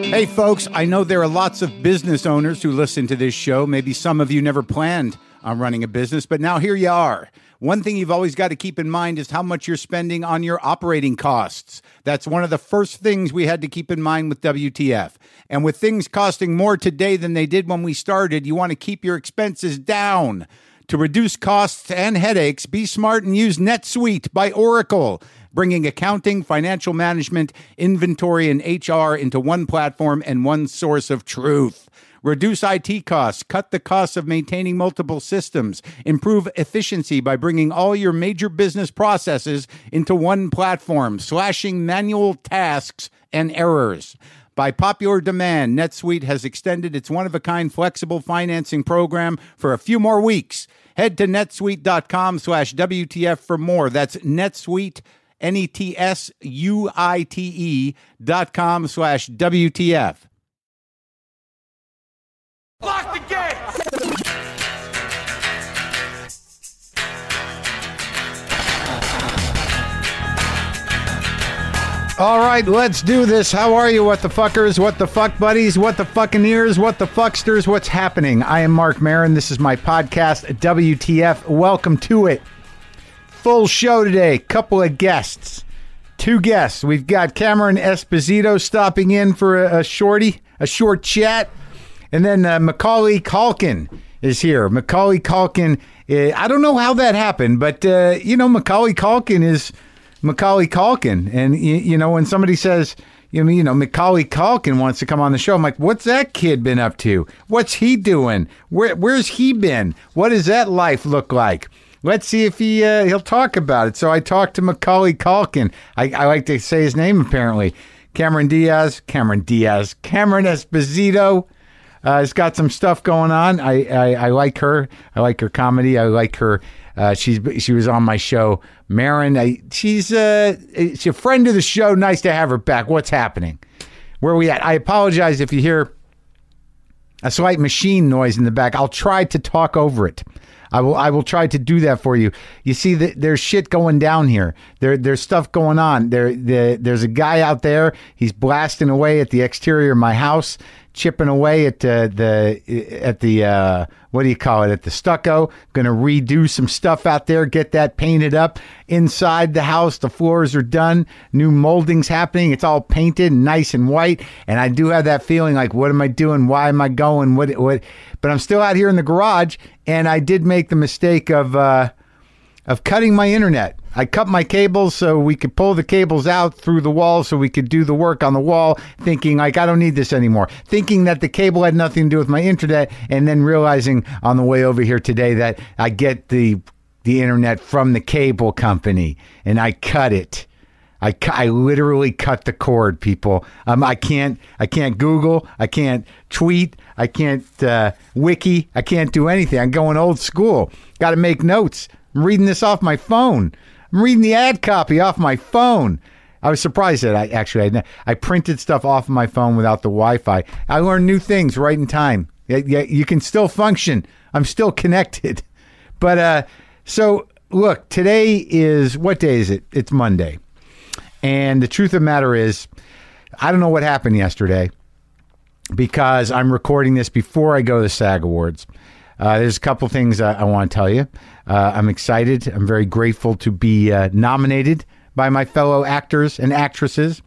Hey folks, I know there are lots of business owners who listen to this show. Maybe some of you never planned on running a business, but now here you are. One thing you've always got to keep in mind is how much you're spending on your operating costs. That's one of the first things we had to keep in mind with WTF. And with things costing more today than they did when we started, you want to keep your expenses down. To reduce costs and headaches, be smart and use NetSuite by Oracle, bringing accounting, financial management, inventory, and HR into one platform and one source of truth. Reduce IT costs, cut the costs of maintaining multiple systems, improve efficiency by bringing all your major business processes into one platform, slashing manual tasks and errors. By popular demand, NetSuite has extended its one-of-a-kind flexible financing program for a few more weeks. Head to netsuite.com/WTF for more. That's NetSuite, NetSuite.com/WTF. Lock the gate! All right, let's do this. How are you, what the fuckers, what the fuck buddies, what the fucking ears, what the fucksters, what's happening? I am Mark Maron. This is my podcast, WTF. Welcome to it. Full show today. Couple of guests. Two guests. We've got Cameron Esposito stopping in for a short chat. And then Macaulay Culkin is here. Macaulay Culkin, I don't know how that happened, but, Macaulay Culkin is Macaulay Culkin. And, when somebody says, Macaulay Culkin wants to come on the show, I'm like, what's that kid been up to? What's he doing? Where's he been? What does that life look like? Let's see if he'll talk about it. So I talked to Macaulay Culkin. I like to say his name, apparently. Cameron Esposito. Has got some stuff going on. I like her. I like her comedy. I like her. She was on my show, Maron. She's a friend of the show. Nice to have her back. What's happening? Where are we at? I apologize if you hear a slight machine noise in the back. I'll try to talk over it. I will try to do that for you. You see, there's shit going down here. There's stuff going on. There's a guy out there. He's blasting away at the exterior of my house, chipping away at the what do you call it? At the stucco. Going to redo some stuff out there. Get that painted up inside the house. The floors are done. New molding's happening. It's all painted and nice and white. And I do have that feeling like, what am I doing? Why am I going? What? But I'm still out here in the garage, and I did make the mistake of cutting my internet. I cut my cables so we could pull the cables out through the wall so we could do the work on the wall, thinking like, I don't need this anymore. Thinking that the cable had nothing to do with my internet, and then realizing on the way over here today that I get the internet from the cable company, and I cut it. I literally cut the cord, people. I can't Google. I can't tweet. I can't wiki. I can't do anything. I'm going old school. Got to make notes. I'm reading this off my phone. I'm reading the ad copy off my phone. I was surprised that I printed stuff off of my phone without the Wi-Fi. I learned new things right in time. Yeah, you can still function. I'm still connected. But so look, today is, what day is it? It's Monday. And the truth of the matter is, I don't know what happened yesterday because I'm recording this before I go to the SAG Awards. There's a couple things I want to tell you. I'm excited. I'm very grateful to be nominated by my fellow actors and actresses.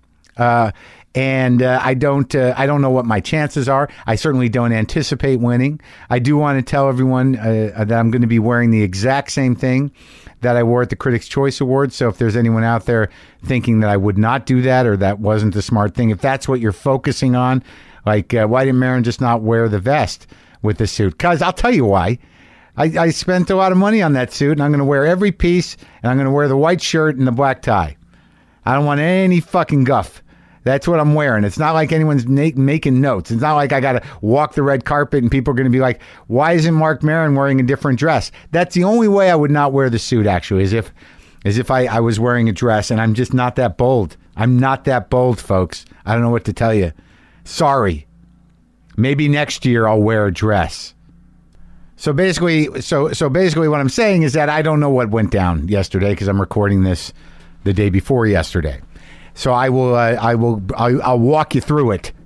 And I don't know what my chances are. I certainly don't anticipate winning. I do want to tell everyone that I'm going to be wearing the exact same thing that I wore at the Critics' Choice Awards. So if there's anyone out there thinking that I would not do that or that wasn't the smart thing, if that's what you're focusing on, like why didn't Maron just not wear the vest with the suit? Because I'll tell you why. I spent a lot of money on that suit, and I'm going to wear every piece, and I'm going to wear the white shirt and the black tie. I don't want any fucking guff. That's what I'm wearing. It's not like anyone's making notes. It's not like I got to walk the red carpet and people are going to be like, why isn't Mark Maron wearing a different dress? That's the only way I would not wear the suit, actually, as if I was wearing a dress, and I'm just not that bold. I'm not that bold, folks. I don't know what to tell you. Sorry. Maybe next year I'll wear a dress. So basically what I'm saying is that I don't know what went down yesterday because I'm recording this the day before yesterday. So I'll walk you through it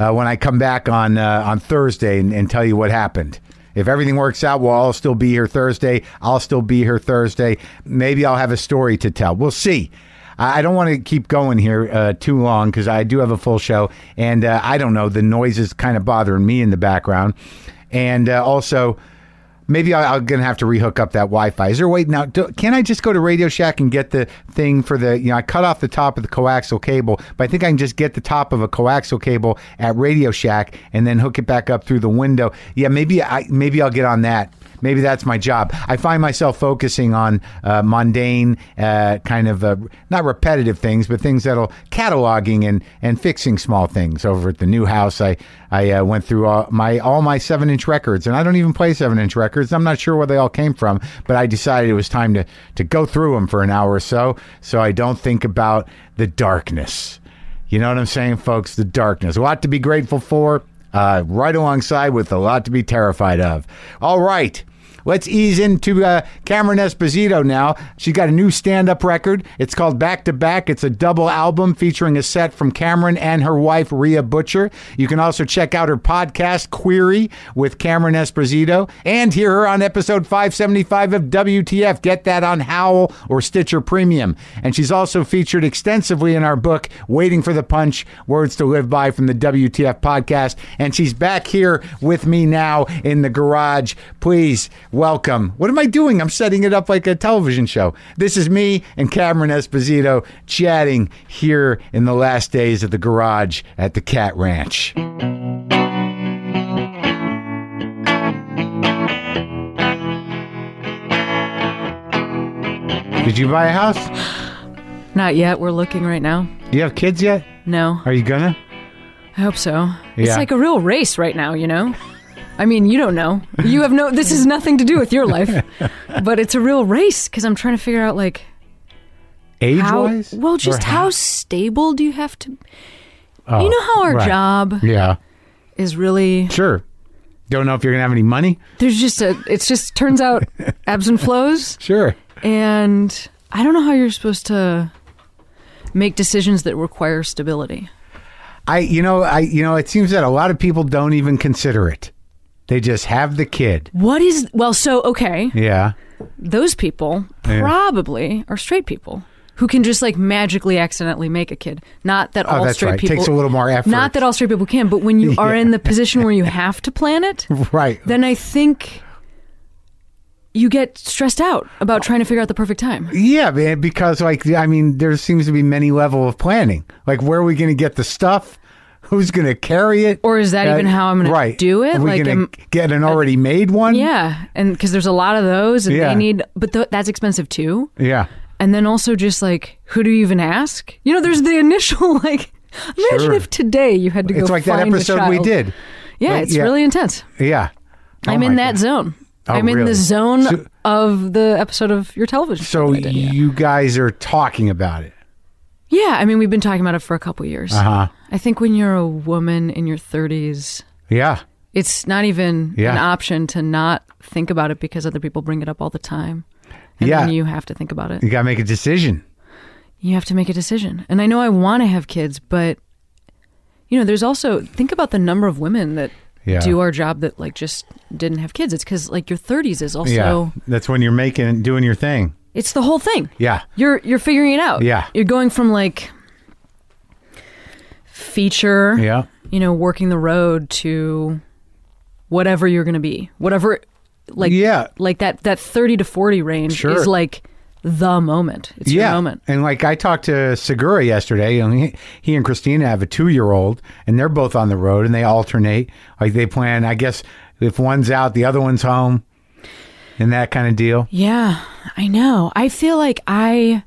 when I come back on Thursday and tell you what happened. If everything works out, we'll all still be here Thursday. I'll still be here Thursday. Maybe I'll have a story to tell. We'll see. I don't want to keep going here too long because I do have a full show. And I don't know, the noise is kind of bothering me in the background. And also, maybe I'm going to have to rehook up that Wi-Fi. Is there a way now? Can I just go to Radio Shack and get the thing for the, I cut off the top of the coaxial cable, but I think I can just get the top of a coaxial cable at Radio Shack and then hook it back up through the window. Yeah, maybe I'll get on that. Maybe that's my job. I find myself focusing on mundane, kind of not repetitive things, but things that'll cataloging and fixing small things. Over at the new house, I went through all my 7-inch records, and I don't even play 7-inch records. I'm not sure where they all came from, but I decided it was time to go through them for an hour or so I don't think about the darkness. You know what I'm saying, folks? The darkness. A lot to be grateful for, right alongside with a lot to be terrified of. All right. Let's ease into Cameron Esposito now. She got a new stand-up record. It's called Back to Back. It's a double album featuring a set from Cameron and her wife, Rhea Butcher. You can also check out her podcast, Query, with Cameron Esposito, and hear her on episode 575 of WTF. Get that on Howl or Stitcher Premium. And she's also featured extensively in our book, Waiting for the Punch, Words to Live By from the WTF podcast. And she's back here with me now in the garage. Please welcome. What am I doing? I'm setting it up like a television show. This is me and Cameron Esposito chatting here in the last days of the garage at the Cat Ranch. Did you buy a house? Not yet. We're looking right now. Do you have kids yet? No. Are you gonna? I hope so. Yeah. It's like a real race right now, you know? I mean, you don't know. You have this has nothing to do with your life. But it's a real race because I'm trying to figure out, like, age-wise? Well, just how stable do you have to... you know how our job is really... Sure. Don't know if you're going to have any money? There's just it just turns out ebbs and flows. Sure. And I don't know how you're supposed to make decisions that require stability. It seems that a lot of people don't even consider it. They just have the kid. Okay. Yeah. Those people probably are straight people who can just like magically accidentally make a kid. Not that all straight people... Takes a little more effort. Not that all straight people can, but when you are in the position where you have to plan it, right, then I think you get stressed out about trying to figure out the perfect time. Yeah, man, because there seems to be many levels of planning. Like, where are we going to get the stuff? Who's going to carry it? Or is that even how I'm going to do it? Are we going to get an already made one? Yeah, and because there's a lot of those, and they need, but that's expensive too. Yeah. And then also just like, who do you even ask? You know, there's the initial like, imagine if today you had to go find a child. It's like that episode we did. Yeah, it's really intense. Yeah. I'm in that zone. I'm in the zone of the episode of your television. So you guys are talking about it. Yeah, I mean, we've been talking about it for a couple years. Uh-huh. I think when you're a woman in your 30s, it's not even an option to not think about it because other people bring it up all the time. And then you have to think about it. You got to make a decision. You have to make a decision. And I know I want to have kids, but, you know, there's also, think about the number of women that do our job that, like, just didn't have kids. It's because, like, your 30s is also... Yeah, that's when you're doing your thing. It's the whole thing. Yeah. You're figuring it out. Yeah. You're going from, like, feature, you know, working the road to whatever you're going to be. Whatever, like, like that 30 to 40 range is, like, the moment. It's your moment. And, like, I talked to Segura yesterday, and he and Christina have a 2-year-old, and they're both on the road, and they alternate. Like, they plan, I guess, if one's out, the other one's home. And that kind of deal. Yeah, I know. I feel like I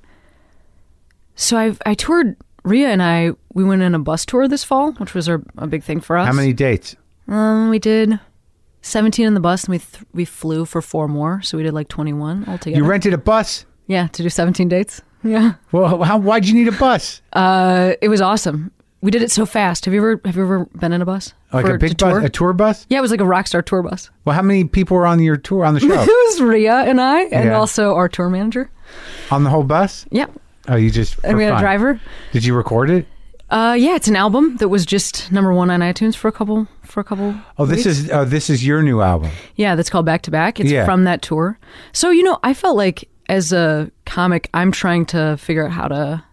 toured, Rhea and we went on a bus tour this fall, which was a big thing for us. How many dates? We did 17 on the bus, and we flew for 4 more, so we did like 21 altogether. You rented a bus? Yeah, to do 17 dates. Yeah. Well, why'd you need a bus? It was awesome. We did it so fast. Have you ever been in a bus? Like a big bus, a tour bus? Yeah, it was like a Rockstar tour bus. Well, how many people were on your tour, on the show? It was Rhea and I, and also our tour manager. On the whole bus? Yeah. Oh, you just... And we had a driver. Did you record it? Yeah, it's an album that was just number 1 on iTunes for a couple. Oh, this is your new album. Yeah, that's called Back to Back. It's from that tour. So I felt like as a comic, I'm trying to figure out how to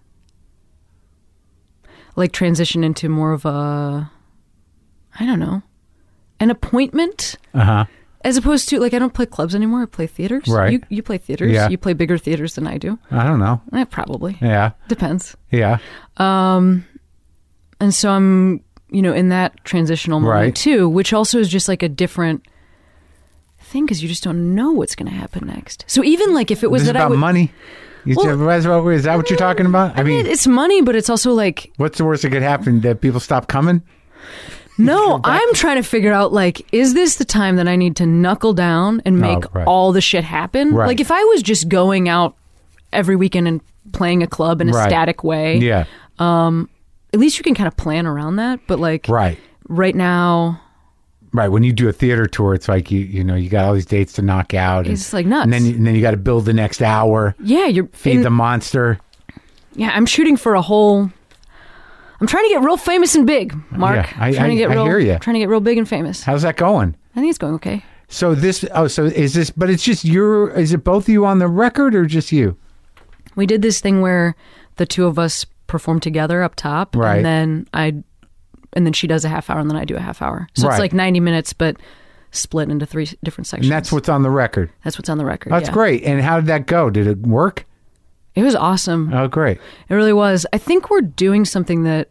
like transition into more of a, I don't know, an appointment. As opposed to, like, I don't play clubs anymore. I play theaters. Right. You play theaters. Yeah. You play bigger theaters than I do. I don't know. Probably. Yeah. Depends. Yeah. And so I'm, in that transitional moment too, which also is just like a different thing because you just don't know what's going to happen next. So even like if it was this that is about I would, money. Is that what you're talking about? I mean, it's money, but it's also like, what's the worst that could happen? That people stop coming? No, I'm trying to figure out, like, is this the time that I need to knuckle down and make all the shit happen? Right. Like, if I was just going out every weekend and playing a club in a static way, at least you can kind of plan around that. But, like, right now... Right, when you do a theater tour, it's like, you got all these dates to knock out. It's like nuts. And then you got to build the next hour. Yeah, feed the monster. Yeah, I'm shooting for a whole... I'm trying to get real famous and big, Mark. Yeah, I hear you. Trying to get real big and famous. How's that going? I think it's going okay. So is this, but it's just is it both of you on the record or just you? We did this thing where the two of us perform together up top. Right. And then she does a half hour and then I do a half hour. So it's like 90 minutes, but split into 3 different sections. And that's what's on the record? That's what's on the record, That's great. And how did that go? Did it work? It was awesome. Oh, great. It really was. I think we're doing something that,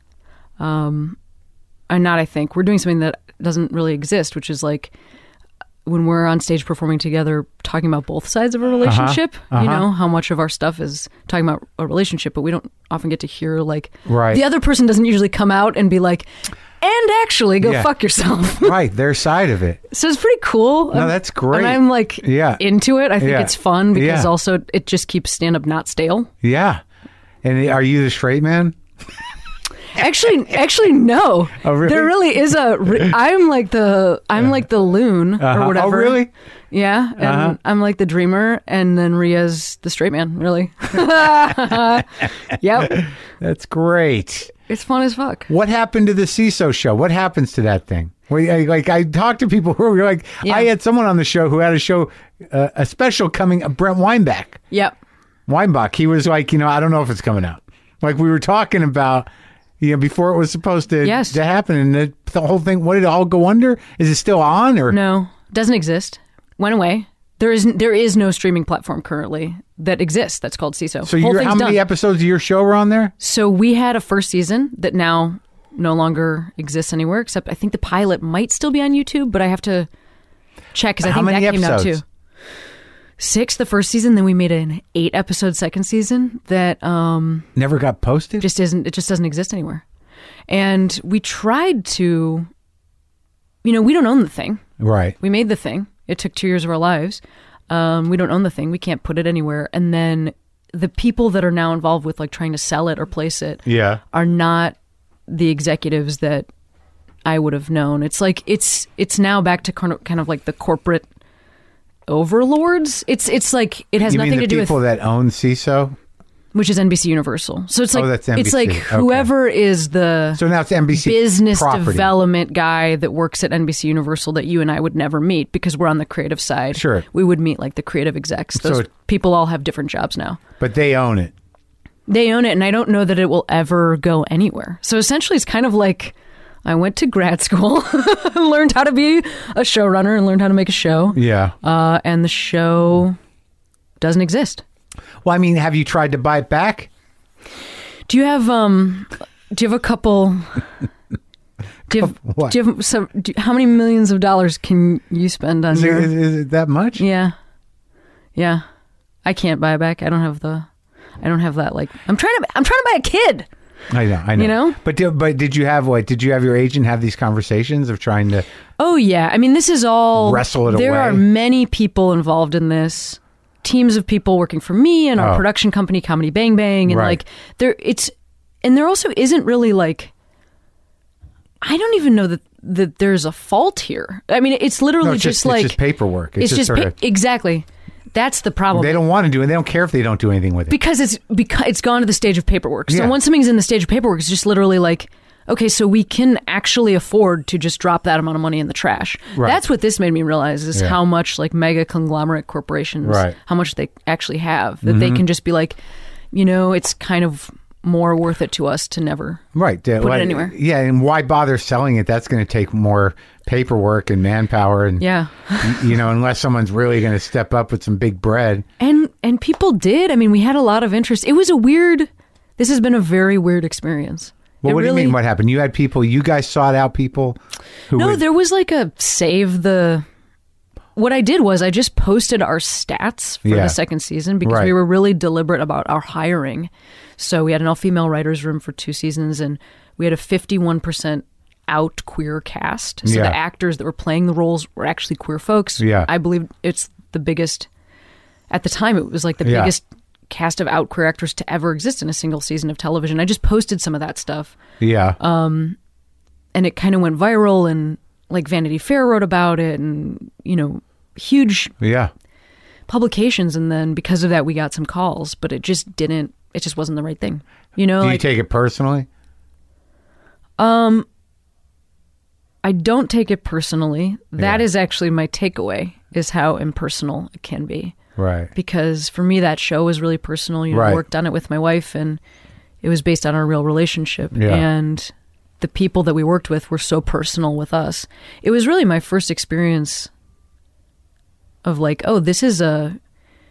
we're doing something that doesn't really exist, which is like when we're on stage performing together, talking about both sides of a relationship, how much of our stuff is talking about a relationship, but we don't often get to hear like the other person doesn't usually come out and be like, and actually go fuck yourself. Right. Their side of it. So it's pretty cool. No, that's great. And I'm like into it. I think it's fun because also it just keeps stand-up not stale. Yeah. And are you the straight man? Actually, no. Oh, really? There really is I'm like the loon or whatever. Oh, really? Yeah, and I'm like the dreamer, and then Ria's the straight man. Really? Yep. That's great. It's fun as fuck. What happened to the CISO show? What happens to that thing? I talked to people who were like, I had someone on the show who had a show, a special coming, Brent Weinbach. Yep. Weinbach. He was like, I don't know if it's coming out. Like we were talking about, before it was supposed to happen, and the whole thing. What did it all go under? Is it still on or no? Doesn't exist. Went away. There is no streaming platform currently that exists that's called CISO. So how many episodes of your show were on there? So we had a first season that now no longer exists anywhere, except I think the pilot might still be on YouTube, but I have to check because I think that came out too. 6 the first season, then we made an 8-episode second season that never got posted. It just doesn't exist anywhere. And we tried to, we don't own the thing. Right. We made the thing. It took 2 years of our lives. We don't own the thing. We can't put it anywhere. And then the people that are now involved with like trying to sell it or place it are not the executives that I would have known. It's like it's now back to kind of like the corporate overlords. It's like it has nothing to do with people that own CISO, which is NBC Universal. So it's like that's NBC. It's like whoever is the so now it's NBC business property. Development guy that works at NBC Universal that you and I would never meet because we're on the creative side. Sure, we would meet like the creative execs. Those people all have different jobs now, but they own it. They own it, and I don't know that it will ever go anywhere. So essentially, it's kind of like I went to grad school, learned how to be a showrunner, and learned how to make a show. Yeah, and the show doesn't exist. Well, I mean, have you tried to buy it back? Do you have a couple? How many millions of dollars can you spend on your? Is it that much? Yeah. I can't buy it back. I don't have that. Like, I'm trying to buy a kid. I know. You know. But did you have your agent have these conversations of trying to? Oh yeah. I mean, this is all wrestle it away. There are many people involved in this. Teams of people working for me and our production company, Comedy Bang Bang, and there also isn't really like. I don't even know that there's a fault here. I mean, it's literally it's just paperwork. It's just exactly. That's the problem. They don't want to do it. They don't care if they don't do anything with it. Because it's gone to the stage of paperwork. So once something's in the stage of paperwork, it's just literally like, okay, so we can actually afford to just drop that amount of money in the trash. Right. That's what this made me realize is how much like mega conglomerate corporations, how much they actually have. That they can just be like, it's kind of more worth it to us to never put it anywhere. Yeah, and why bother selling it? That's going to take more paperwork and manpower, and unless someone's really going to step up with some big bread. And people did. I mean, we had a lot of interest. It was this has been a very weird experience. Well, what do you mean? What happened? You had people. You guys sought out people. There was like a save the. What I did was I just posted our stats for the second season because we were really deliberate about our hiring. So we had an all-female writers' room for 2 seasons, and we had a 51% out queer cast. So the actors that were playing the roles were actually queer folks. Yeah. I believe it's the biggest, at the time, it was like the biggest cast of out queer actors to ever exist in a single season of television. I just posted some of that stuff. Yeah. And it kind of went viral, and like Vanity Fair wrote about it, and, huge publications. And then because of that, we got some calls, but it just wasn't the right thing. Do you take it personally? I don't take it personally. That is actually my takeaway, is how impersonal it can be. Right. Because for me, that show was really personal. I worked on it with my wife, and it was based on our real relationship. Yeah. And the people that we worked with were so personal with us. It was really my first experience of like, oh, this is the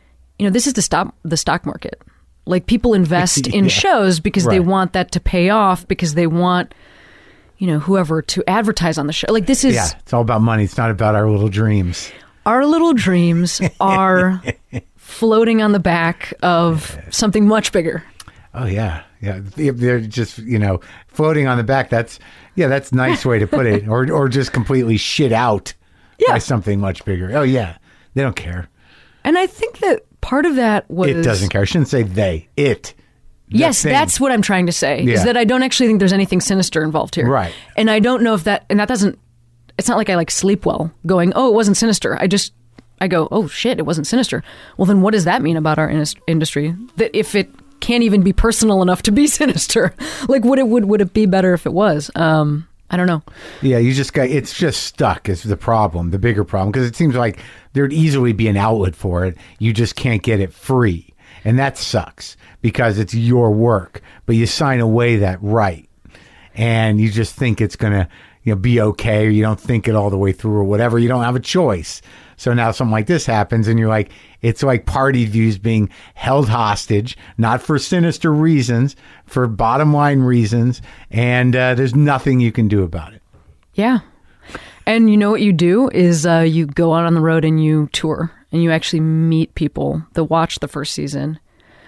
stock market. Like, people invest in shows because they want that to pay off, because they want, whoever to advertise on the show. Like, this is... Yeah, it's all about money. It's not about our little dreams. Our little dreams are floating on the back of something much bigger. Oh, yeah. Yeah. They're just, floating on the back. That's a nice way to put it. Or just completely shit out by something much bigger. Oh, yeah. They don't care. And I think that part of that was... It doesn't care. I shouldn't say they. It. Yes, that's what I'm trying to say, is that I don't actually think there's anything sinister involved here. Right. And I don't know if that... And that doesn't... It's not like I like sleep well going, oh, it wasn't sinister. I go, oh, shit, it wasn't sinister. Well, then what does that mean about our industry? That if it can't even be personal enough to be sinister, like would it be better if it was? I don't know. Yeah, it's just stuck is the problem, the bigger problem, because it seems like there'd easily be an outlet for it. You just can't get it free. And that sucks because it's your work, but you sign away that right. And you just think it's going to be okay, or you don't think it all the way through or whatever. You don't have a choice. So now something like this happens, and you're like, it's like party views being held hostage, not for sinister reasons, for bottom line reasons, and there's nothing you can do about it. Yeah. And you know what you do is you go out on the road and you tour, and you actually meet people that watched the first season.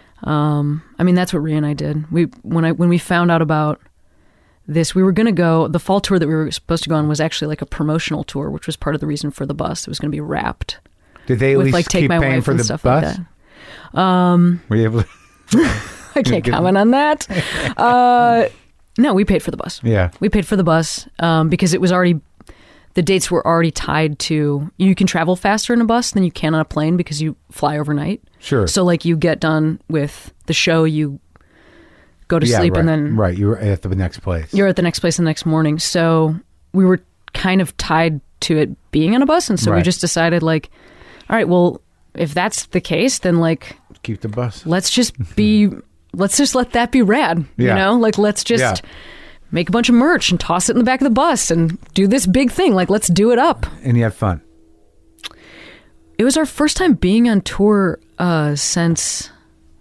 That's what Rhea and I did. When we found out about this, we were going to go, the fall tour that we were supposed to go on was actually like a promotional tour, which was part of the reason for the bus. It was going to be wrapped. Did they at least keep paying for the bus? Like were you able to? I can't comment on that. No, we paid for the bus. Yeah. We paid for the bus because it was already, the dates were already tied to, you can travel faster in a bus than you can on a plane because you fly overnight. Sure. So like you get done with the show, you go to sleep, right, and then... Right, you're at the next place. You're at the next place the next morning. So we were kind of tied to it being on a bus, and so we just decided, like, all right, well, if that's the case, then, like... Keep the bus. Let's just let that be rad, you know? Like, let's just make a bunch of merch and toss it in the back of the bus and do this big thing. Like, let's do it up. And you had fun. It was our first time being on tour since...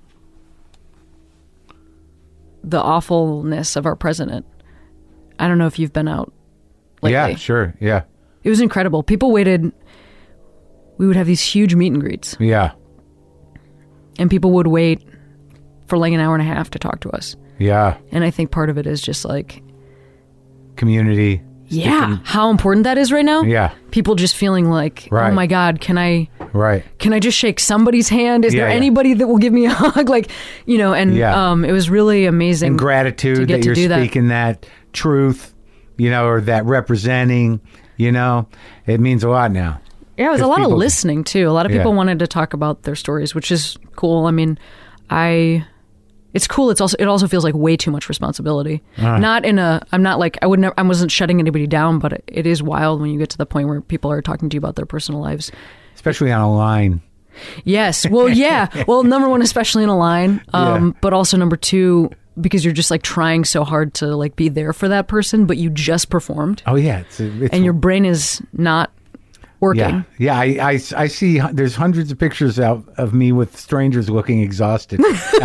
the awfulness of our president. I don't know if you've been out lately. Yeah, sure. Yeah. It was incredible. People waited. We would have these huge meet and greets. Yeah. And people would wait for like an hour and a half to talk to us. Yeah. And I think part of it is just like... community. Yeah. How important that is right now. Yeah. People just feeling like, oh my God, can I just shake somebody's hand? Is there anybody that will give me a hug? Like, and it was really amazing. And gratitude that you're speaking that truth, or that representing, it means a lot now. Yeah, it was a lot of listening, too. A lot of people wanted to talk about their stories, which is cool. I mean, it's cool. It also feels like way too much responsibility. Not in a, I'm not like, I wasn't shutting anybody down, but it is wild when you get to the point where people are talking to you about their personal lives. Especially on a line. Yes. Well, yeah. Well, number one, especially in a line. But also number two, because you're just like trying so hard to like be there for that person, but you just performed. Oh yeah. And your brain is not working. Yeah. I see there's hundreds of pictures of me with strangers looking exhausted.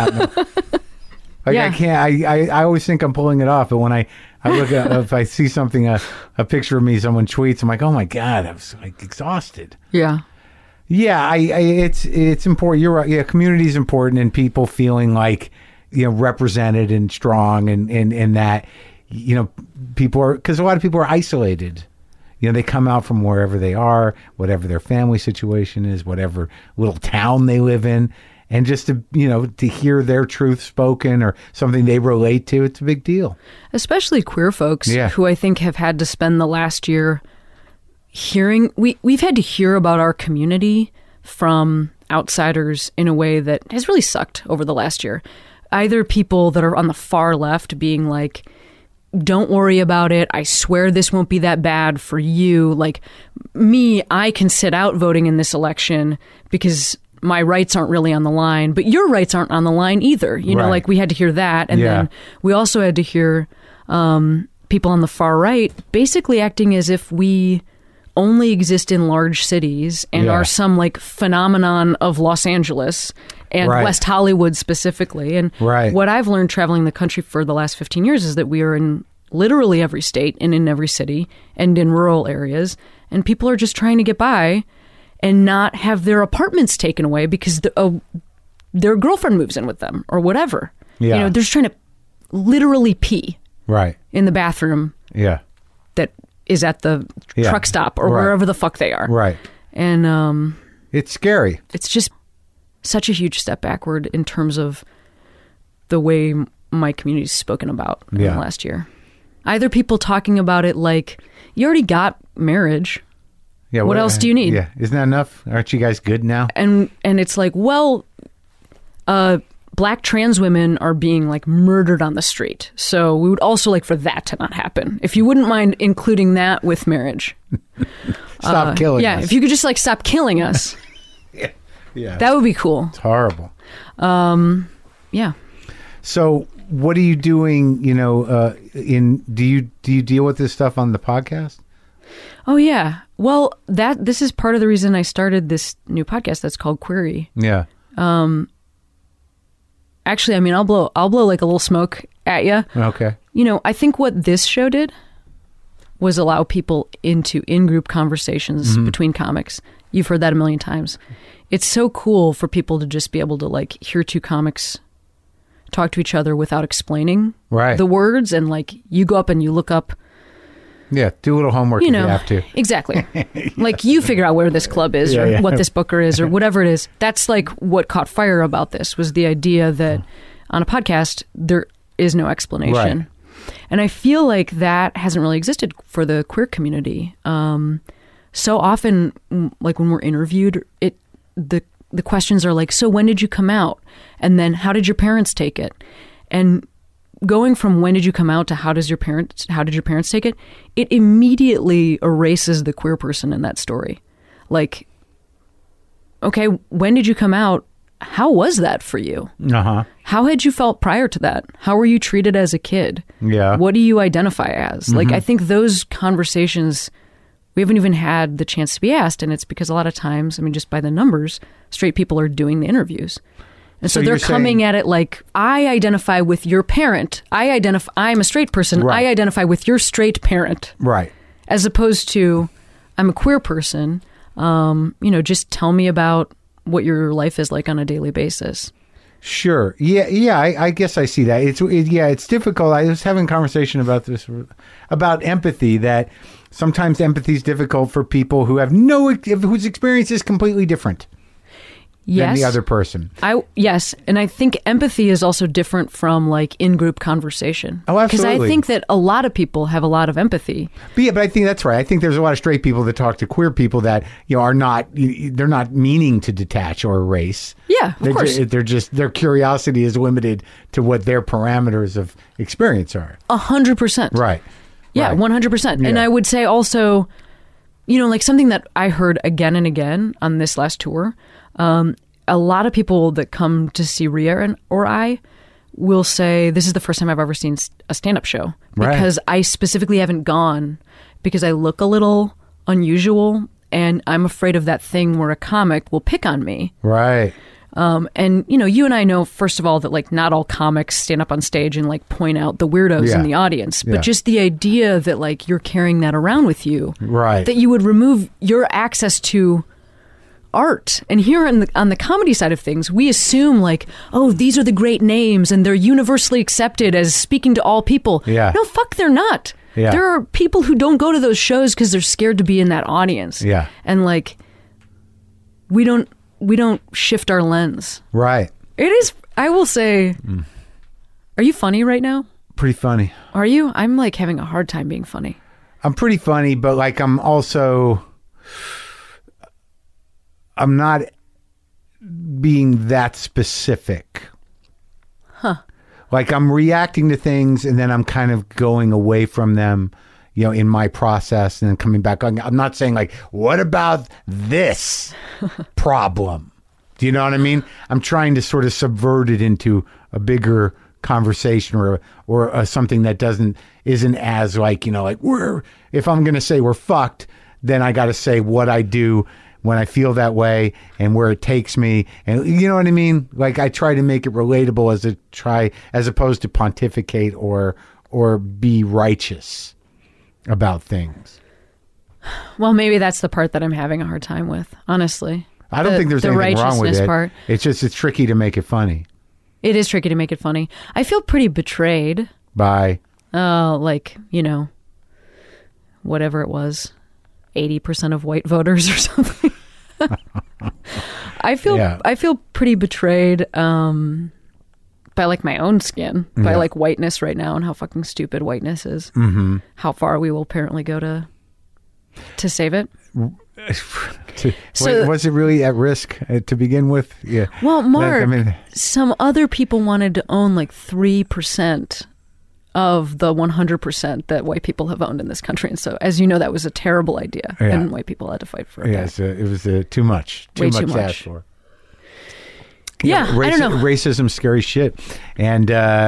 I can't, I always think I'm pulling it off, but when I look at, if I see something, a picture of me, someone tweets, I'm like, oh my God, I was like exhausted. Yeah. Yeah. It's important. You're right. Yeah. Community is important, and people feeling like, represented and strong, and that, people are, because a lot of people are isolated. They come out from wherever they are, whatever their family situation is, whatever little town they live in. And just to hear their truth spoken or something they relate to, it's a big deal. Especially queer folks who I think have had to spend the last year hearing, we've had to hear about our community from outsiders in a way that has really sucked over the last year. Either people that are on the far left being like, don't worry about it. I swear this won't be that bad for you. Like me, I can sit out voting in this election because my rights aren't really on the line, but your rights aren't on the line either. Like we had to hear that. And then we also had to hear people on the far right basically acting as if we only exist in large cities and are some like phenomenon of Los Angeles and West Hollywood specifically. And what I've learned traveling the country for the last 15 years is that we are in literally every state and in every city and in rural areas. And people are just trying to get by and not have their apartments taken away because their girlfriend moves in with them or whatever. Yeah. They're just trying to literally pee in the bathroom that is at the truck stop or wherever the fuck they are. Right. And it's scary. It's just such a huge step backward in terms of the way my community's spoken about in the last year. Either people talking about it like, you already got marriage. Yeah, what else do you need? Yeah, isn't that enough? Aren't you guys good now? And it's like, well, black trans women are being like murdered on the street. So we would also like for that to not happen. If you wouldn't mind including that with marriage. Stop killing us. Yeah, if you could just like stop killing us. Yeah. That would be cool. It's horrible. Yeah. So what are you doing, do you deal with this stuff on the podcast? Oh yeah. Well, this is part of the reason I started this new podcast that's called Query. Yeah. Actually, I mean, I'll blow like a little smoke at you. Okay. I think what this show did was allow people into in-group conversations between comics. You've heard that a million times. It's so cool for people to just be able to like hear two comics talk to each other without explaining the words, and like you go up and you look up. Yeah, do a little homework if you have to. Exactly. Like you figure out where this club is or what this booker is or whatever it is. That's like what caught fire about this was the idea that on a podcast there is no explanation. Right. And I feel like that hasn't really existed for the queer community. So often, like when we're interviewed, the questions are like, so when did you come out? And then how did your parents take it? And going from when did you come out to how did your parents take it? It immediately erases the queer person in that story. Like, okay, when did you come out? How was that for you? Uh-huh. How had you felt prior to that? How were you treated as a kid? Yeah. What do you identify as? Like, I think those conversations we haven't even had the chance to be asked. And it's because a lot of times, I mean, just by the numbers, straight people are doing the interviews. And so they're coming at it like, I identify with your parent. I'm a straight person. Right. I identify with your straight parent. Right. As opposed to, I'm a queer person. Just tell me about what your life is like on a daily basis. Sure. Yeah. I guess I see that. It's difficult. I was having a conversation about this, about empathy, that sometimes empathy is difficult for people who have whose experience is completely different. than the other person. Yes, and I think empathy is also different from like in-group conversation. Oh, absolutely. Because I think that a lot of people have a lot of empathy. But I think that's right. I think there's a lot of straight people that talk to queer people that are not, they're not meaning to detach or erase. Yeah, of course. Their curiosity is limited to what their parameters of experience are. 100%. Right. Yeah, 100%. Yeah. And I would say also, like something that I heard again and again on this last tour. A lot of people that come to see Rhea or I will say, this is the first time I've ever seen a stand-up show. Because I specifically haven't gone because I look a little unusual and I'm afraid of that thing where a comic will pick on me. Right. And, you and I know, first of all, that like not all comics stand up on stage and like point out the weirdos in the audience. But just the idea that like you're carrying that around with you. Right. That you would remove your access to art. And here on the comedy side of things, we assume like, oh, these are the great names and they're universally accepted as speaking to all people. Yeah. No, fuck, they're not. Yeah. There are people who don't go to those shows because they're scared to be in that audience. Yeah. And like, we don't shift our lens. Right. It is, I will say, Are you funny right now? Pretty funny. Are you? I'm like having a hard time being funny. I'm pretty funny, but like I'm not being that specific. Huh. Like I'm reacting to things and then I'm kind of going away from them, in my process and then coming back on. I'm not saying like, what about this problem? Do you know what I mean? I'm trying to sort of subvert it into a bigger conversation or something that isn't as like, if I'm going to say we're fucked, then I got to say what I do when I feel that way and where it takes me. And you know what I mean? Like I try to make it relatable as opposed to pontificate or be righteous about things. Well, maybe that's the part that I'm having a hard time with, honestly. I don't think there's anything wrong with it. Part. It's tricky to make it funny. It is tricky to make it funny. I feel pretty betrayed. By? Whatever it was. 80% of white voters or something. I feel pretty betrayed by like my own skin, by like whiteness right now and how fucking stupid whiteness is. Mm-hmm. How far we will apparently go to save it. Was it really at risk to begin with? Yeah. Well, Mark, some other people wanted to own like 3% of the 100% that white people have owned in this country. And so, as you know, that was a terrible idea. Yeah. And white people had to fight for it. Yeah, it was too much. Too much to ask for. Yeah, I don't know. Racism's scary shit. And,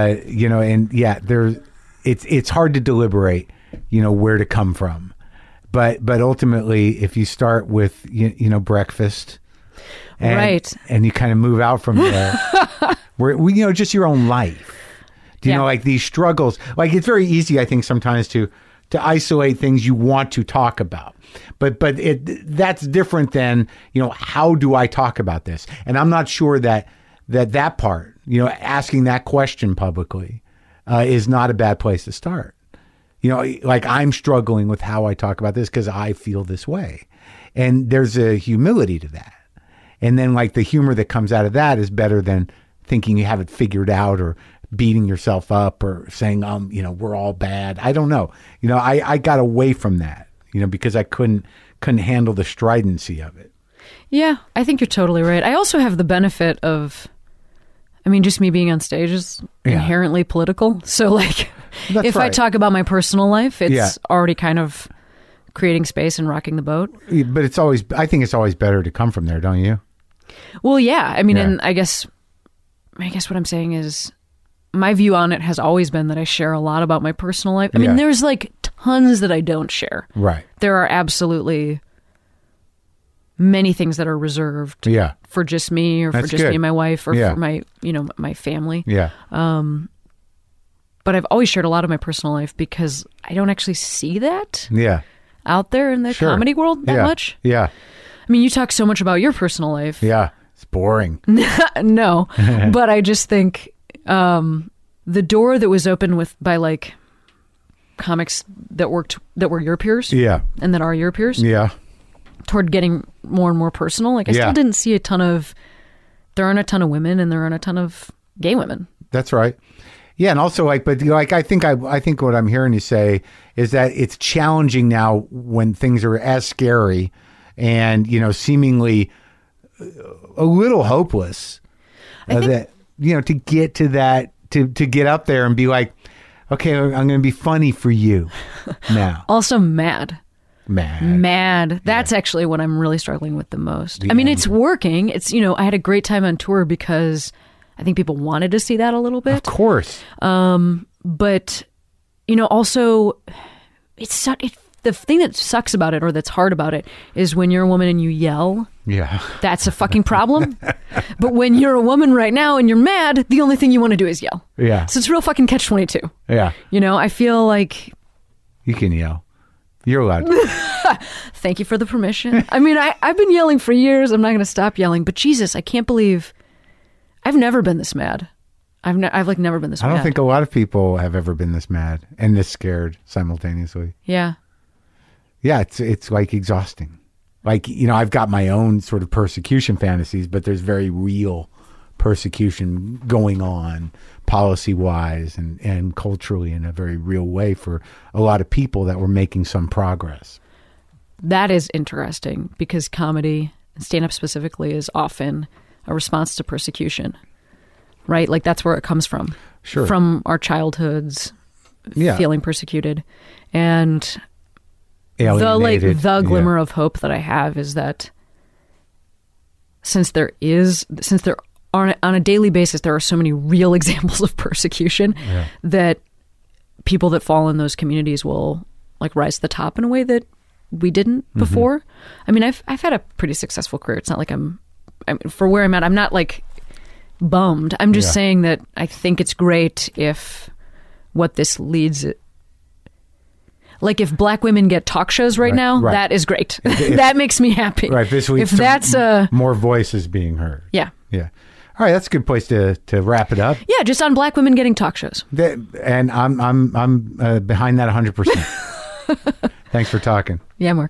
it's hard to deliberate, where to come from. But ultimately, if you start with, breakfast and you kind of move out from there, where, just your own life. Do you know, like these struggles, like it's very easy, I think, sometimes to isolate things you want to talk about. But that's different than, how do I talk about this? And I'm not sure that part, asking that question publicly is not a bad place to start. Like I'm struggling with how I talk about this because I feel this way. And there's a humility to that. And then like the humor that comes out of that is better than thinking you have it figured out or beating yourself up or saying, we're all bad. I don't know. I got away from that, because I couldn't handle the stridency of it. Yeah, I think you're totally right. I also have the benefit of, just me being on stage is inherently political. So like, if I talk about my personal life, it's already kind of creating space and rocking the boat. But I think it's always better to come from there, don't you? Well, yeah. And I guess what I'm saying is, my view on it has always been that I share a lot about my personal life. There's like tons that I don't share. Right. There are absolutely many things that are reserved for just me or for just me and my wife or for my, my family. Yeah. But I've always shared a lot of my personal life because I don't actually see that out there in the comedy world that much. Yeah. You talk so much about your personal life. Yeah. It's boring. No, but I just think the door that was opened by like comics that were your peers, and that are your peers, toward getting more and more personal. Like I still didn't see a ton of there aren't a ton of women and there aren't a ton of gay women. That's right. Yeah, and also I think what I'm hearing you say is that it's challenging now when things are as scary and seemingly a little hopeless. That to get to that to get up there and be like, okay, I'm going to be funny for you now. Also mad. That's actually what I'm really struggling with the most. I mean, it's working. It's I had a great time on tour because I think people wanted to see that a little bit. Of course. But, also, the thing that sucks about it or that's hard about it is when you're a woman and you yell. Yeah. That's a fucking problem. But when you're a woman right now and you're mad, the only thing you want to do is yell. Yeah. So it's real fucking catch-22. Yeah. I feel like... You can yell. You're allowed. Thank you for the permission. I mean, I've been yelling for years. I'm not going to stop yelling. But Jesus, I can't believe... I've never been this mad. I've never been this mad. I don't think a lot of people have ever been this mad and this scared simultaneously. Yeah. Yeah, it's like exhausting. Like, I've got my own sort of persecution fantasies, but there's very real persecution going on policy-wise and culturally in a very real way for a lot of people that were making some progress. That is interesting because comedy, stand-up specifically, is often a response to persecution, right? Like that's where it comes from. Sure. From our childhoods, feeling persecuted. And alienated. the glimmer of hope that I have is that since there are on a daily basis, there are so many real examples of persecution that people that fall in those communities will like rise to the top in a way that we didn't before. I mean, I've had a pretty successful career. It's not like for where I'm at, I'm not like bummed. I'm just saying that I think it's great if what this leads, like if black women get talk shows right now, that is great. That makes me happy. Right. This leads more voices being heard. Yeah. Yeah. All right. That's a good place to wrap it up. Yeah. Just on black women getting talk shows. And I'm behind that 100%. Thanks for talking. Yeah, Mark.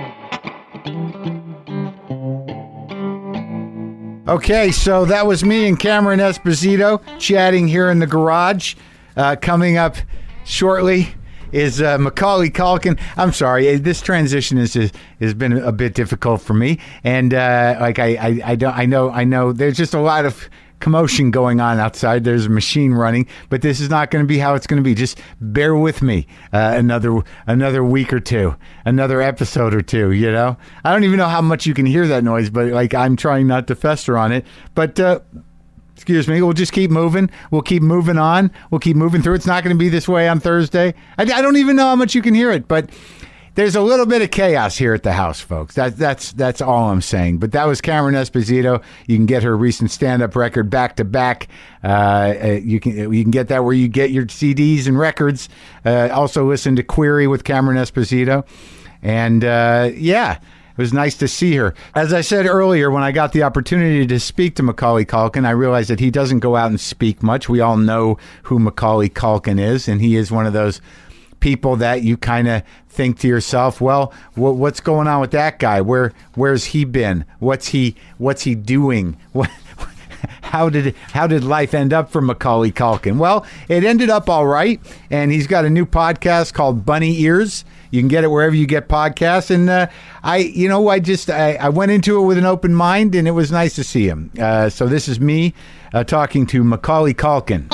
Okay, so that was me and Cameron Esposito chatting here in the garage. Coming up shortly is Macaulay Culkin. I'm sorry, this transition has been a bit difficult for me, and I know there's just a lot of commotion going on outside. There's a machine running, but this is not going to be how it's going to be. Just bear with me another week or two, another episode or two. I don't even know how much you can hear that noise, but I'm trying not to fester on it. But excuse me, we'll just keep moving. We'll keep moving on. We'll keep moving through. It's not going to be this way on Thursday. I don't even know how much you can hear it, but there's a little bit of chaos here at the house, folks. That's all I'm saying. But that was Cameron Esposito. You can get her recent stand-up record back to back. You can get that where you get your CDs and records. Also listen to Query with Cameron Esposito. And it was nice to see her. As I said earlier, when I got the opportunity to speak to Macaulay Culkin, I realized that he doesn't go out and speak much. We all know who Macaulay Culkin is, and he is one of those people that you kind of think to yourself, well, what's going on with that guy? Where's he been? What's he doing? How did life end up for Macaulay Culkin? Well, it ended up all right, and he's got a new podcast called Bunny Ears. You can get it wherever you get podcasts, and I went into it with an open mind, and it was nice to see him. So this is me talking to Macaulay Culkin.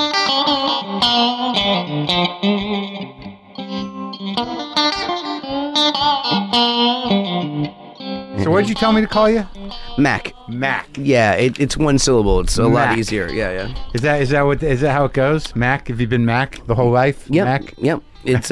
So what did you tell me to call you? Mac. Mac. Yeah, it's one syllable. It's a lot easier. Yeah. Is that how it goes? Mac? Have you been Mac the whole life? Yep. Mac? Yep. It's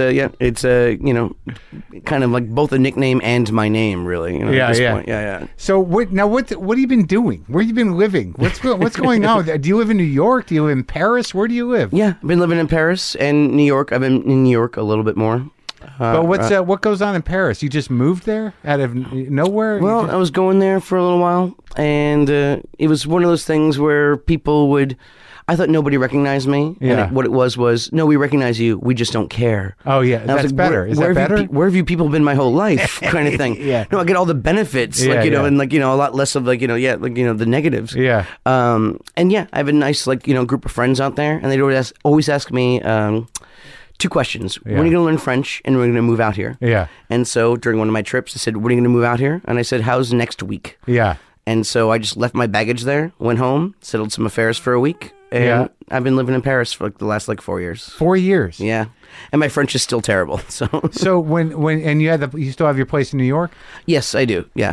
kind of like both a nickname and my name, really. At this point. Yeah. So what have you been doing? Where have you been living? What's going on? Do you live in New York? Do you live in Paris? Where do you live? Yeah, I've been living in Paris and New York. I've been in New York a little bit more. But what goes on in Paris? You just moved there out of nowhere? Well, I was going there for a little while, and it was one of those things where people would... I thought nobody recognized me. Yeah. And what it was, no, we recognize you. We just don't care. Oh, yeah. That's better. Is that better? Where have you people been my whole life kind of thing? Yeah. No, I get all the benefits, Yeah, like, you know, yeah. and like, you know, a lot less of like, you know, the negatives. Yeah. And yeah, I have a nice, like, you know, group of friends out there, and they always ask me, two questions. Yeah. When are you going to learn French, and when are you going to move out here? Yeah. And so during one of my trips, I said, when are you going to move out here? And I said, how's next week? Yeah. And so I just left my baggage there, went home, settled some affairs for a week, and Yeah. I've been living in Paris for like the last like 4 years. 4 years. Yeah. And my French is still terrible. So So when and you still have your place in New York? yes, I do. Yeah.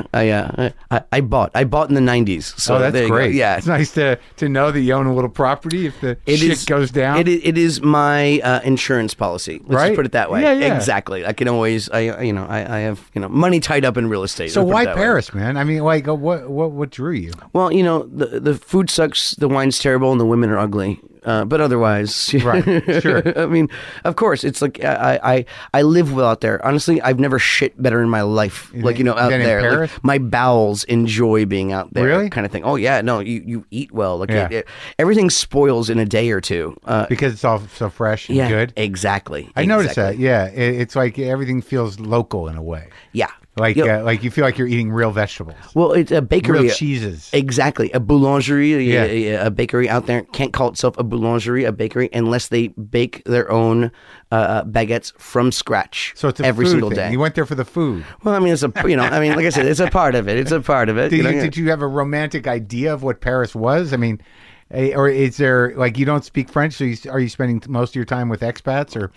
I bought in the 90s. So that's there you great. Go. Yeah. It's nice to know that you own a little property if the shit goes down. It is my insurance policy. Let's Right? just put it that way. Yeah, yeah. Exactly. I can always I have, you know, money tied up in real estate. So Let's put why it that way. Paris, man? I mean, like, what drew you? Well, you know, the food sucks, the wine's terrible, and the women are ugly. But otherwise, Right, sure. I mean, of course, it's like I live well out there. Honestly, I've never shit better in my life. Like, you know, out Than in there, Paris? like, my bowels enjoy being out there. Really? Kind of thing. Oh yeah, no, you eat well. Like Yeah. everything spoils in a day or two. Because it's all so fresh and yeah, good. exactly. I noticed that. Exactly. Yeah, it's like everything feels local in a way. Yeah. Like Yep. like you feel like you're eating real vegetables, Well, it's a bakery. real cheeses. Exactly. A boulangerie, Yeah. a bakery out there can't call itself a boulangerie, a bakery, unless they bake their own baguettes from scratch. So it's a every food single thing. day. You went there for the food. Well, I mean, it's a, you know, I mean, like I said, it's a part of it. It's a part of it. Did you know? did you have a romantic idea of what Paris was? I mean, or is there like you don't speak French, so are you spending most of your time with expats or?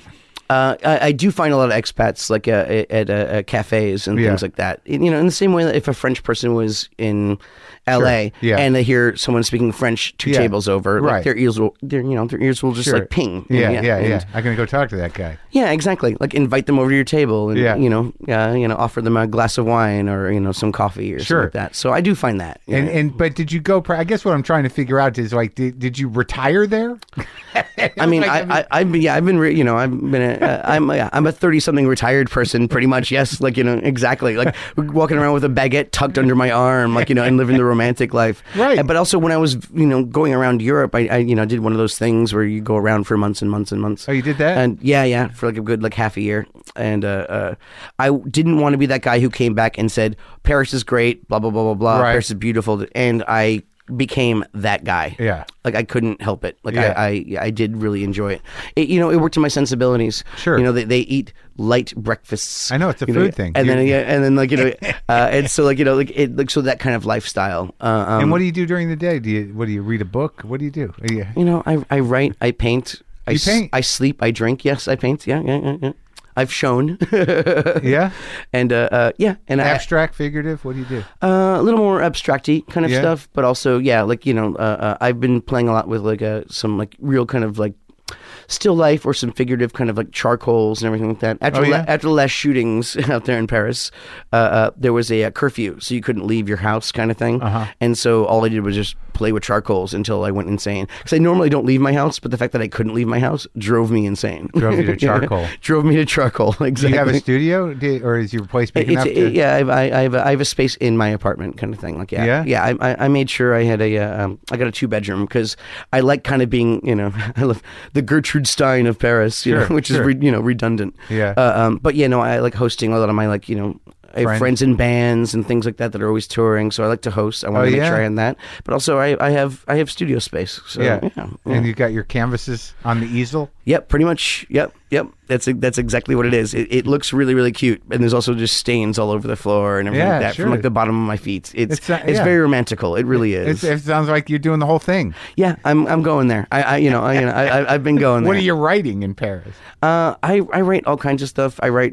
I do find a lot of expats like at cafes and Yeah. things like that. You know, in the same way that if a French person was in L.A. Yeah. and they hear someone speaking French two Yeah. tables over, Right. like their ears will just Sure. like ping. Yeah, And- yeah. and- I'm gonna go talk to that guy. Yeah, exactly. Like invite them over to your table and Yeah. you know, offer them a glass of wine or some coffee or Sure. something like that. So I do find that. yeah. And but did you go? I guess what I'm trying to figure out is like, did you retire there? I mean, I've been I'm a 30-something retired person, pretty much. Yes, like exactly, like walking around with a baguette tucked under my arm, like and living the romantic life. Right. But also when I was going around Europe, I did one of those things where you go around for months and months and months. Oh, you did that? And yeah, for like a good like half a year. And I didn't want to be that guy who came back and said Paris is great, blah blah blah blah blah. Right. Paris is beautiful, and I became that guy. Yeah. Like I couldn't help it. Like Yeah. I did really enjoy it. It worked to my sensibilities. Sure. They eat light breakfasts. I know, it's a food thing. And You- then and so so that kind of lifestyle. And what do you do during the day? Do you read a book? What do you do? I write, I paint. You paint? I sleep, I drink. Yes, I paint. Yeah. I've shown. Yeah. And and Abstract, figurative. What do you do? a little more abstracty kind of Yeah. stuff, but also I've been playing a lot with like some like real kind of like still life or some figurative kind of like charcoals and everything like that. After Oh, yeah? after the last shootings out there in Paris, there was a curfew, so you couldn't leave your house kind of thing. Uh-huh. And so all I did was just play with charcoals until I went insane. Because I normally don't leave my house, but the fact that I couldn't leave my house drove me insane. Drove you to charcoal. Drove me to charcoal. Exactly. Do you have a studio, or is your place big enough to? Yeah, I have a space in my apartment, kind of thing. Like Yeah? I made sure I had I got a 2-bedroom because I like kind of being I love the Gertrude Stein of Paris, Sure, which sure. is redundant. Yeah. But I like hosting a lot of my I have friends in bands and things like that are always touring, so I like to host. I want to make sure I have that, but also I have studio space. So, Yeah. And you got your canvases on the easel. Yep, pretty much. Yep. That's exactly what it is. It looks really, really cute, and there's also just stains all over the floor and everything Yeah, like that sure. from like the bottom of my feet. It's yeah. very romantical. It really is. It sounds like you're doing the whole thing. Yeah, I'm going there. I've been going there. What are you writing in Paris? I write all kinds of stuff. I write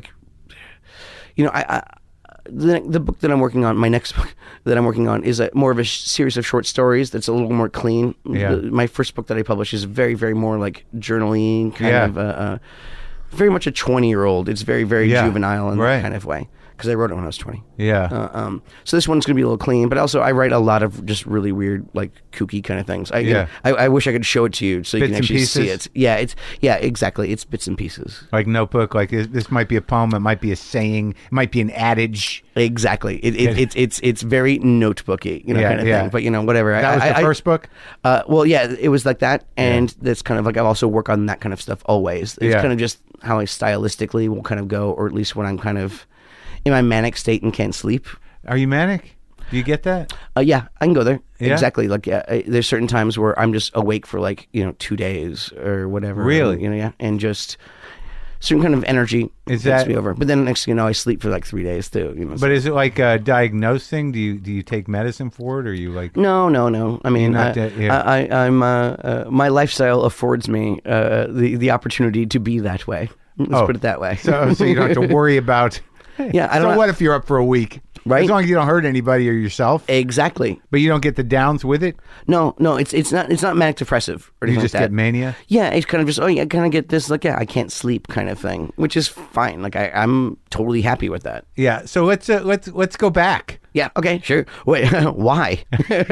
the book that I'm working on, my next book that I'm working on, is more of a series of short stories that's a little more clean. Yeah. My first book that I published is very, very more like journaling kind of very much a 20-year-old. It's very, very juvenile in that kind of way. Because I wrote it when I was 20. Yeah. So this one's going to be a little clean, but also I write a lot of just really weird, like kooky kind of things. I wish I could show it to you so you can actually see it. Yeah, exactly. It's bits and pieces. Like notebook. Like this might be a poem. It might be a saying. It might be an adage. Exactly. It's very notebooky, kind of thing. But whatever. That was the first book. Well, yeah, it was like that, and that's kind of like I also work on that kind of stuff always. It's kind of just how I stylistically will kind of go, or at least when I'm kind of in my manic state and can't sleep. Are you manic? Do you get that? Yeah, I can go there. Yeah? Exactly. Like, there's certain times where I'm just awake for 2 days or whatever. Really? And just certain kind of energy takes me over. But then next thing you know, I sleep for 3 days too. But is it like a diagnosed thing? Do you take medicine for it, or you like? No. I mean, I'm my lifestyle affords me the opportunity to be that way. Let's put it that way. So you don't have to worry about. Yeah, I don't. So what if you're up for a week? Right. As long as you don't hurt anybody or yourself. Exactly. But you don't get the downs with it? No, it's not manic depressive or anything. You just like that. Get mania? Yeah, it's kind of just I kind of get this I can't sleep kind of thing, which is fine. I'm totally happy with that. Yeah. So let's go back. Yeah. Okay. Sure. Wait. Why?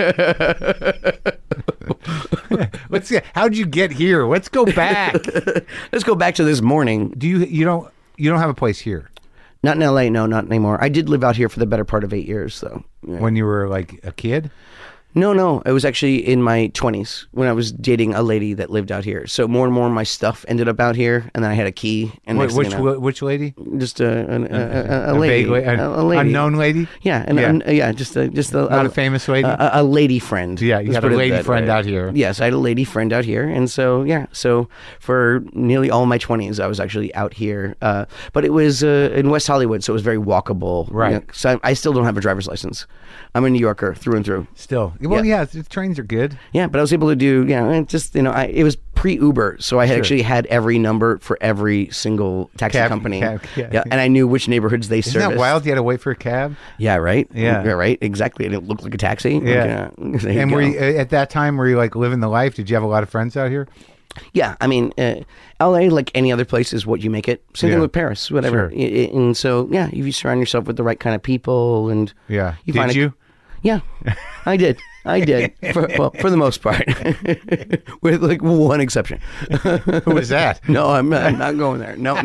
Let's see. How'd you get here? Let's go back. Let's go back to this morning. You don't have a place here? Not in LA, no, not anymore. I did live out here for the better part of 8 years, though. Yeah. When you were like a kid? No. It was actually in my 20s when I was dating a lady that lived out here. So more and more of my stuff ended up out here, and then I had a key. And which lady? Just a lady, a lady, unknown lady. Yeah, just not a famous lady. A lady friend. Yeah, you had a lady friend out here. Yes, I had a lady friend out here, and so for nearly all my 20s, I was actually out here. But it was in West Hollywood, so it was very walkable. Right. So I still don't have a driver's license. I'm a New Yorker through and through. Still. Well, yeah, the trains are good. Yeah, but I was able to do, it was pre-Uber, so I had actually had every number for every single taxi company. Yeah, and I knew which neighborhoods they serviced. Isn't that wild? You had to wait for a cab? Yeah, right? Yeah, right, exactly. And it looked like a taxi. Yeah. And were you, at that time, were you living the life? Did you have a lot of friends out here? Yeah, I mean, LA, like any other place, is what you make it. Same thing with Paris, whatever. Sure. And so, if you surround yourself with the right kind of people, and did you? Yeah, I did. For the most part, with one exception. Who was that? No, I'm not going there. No.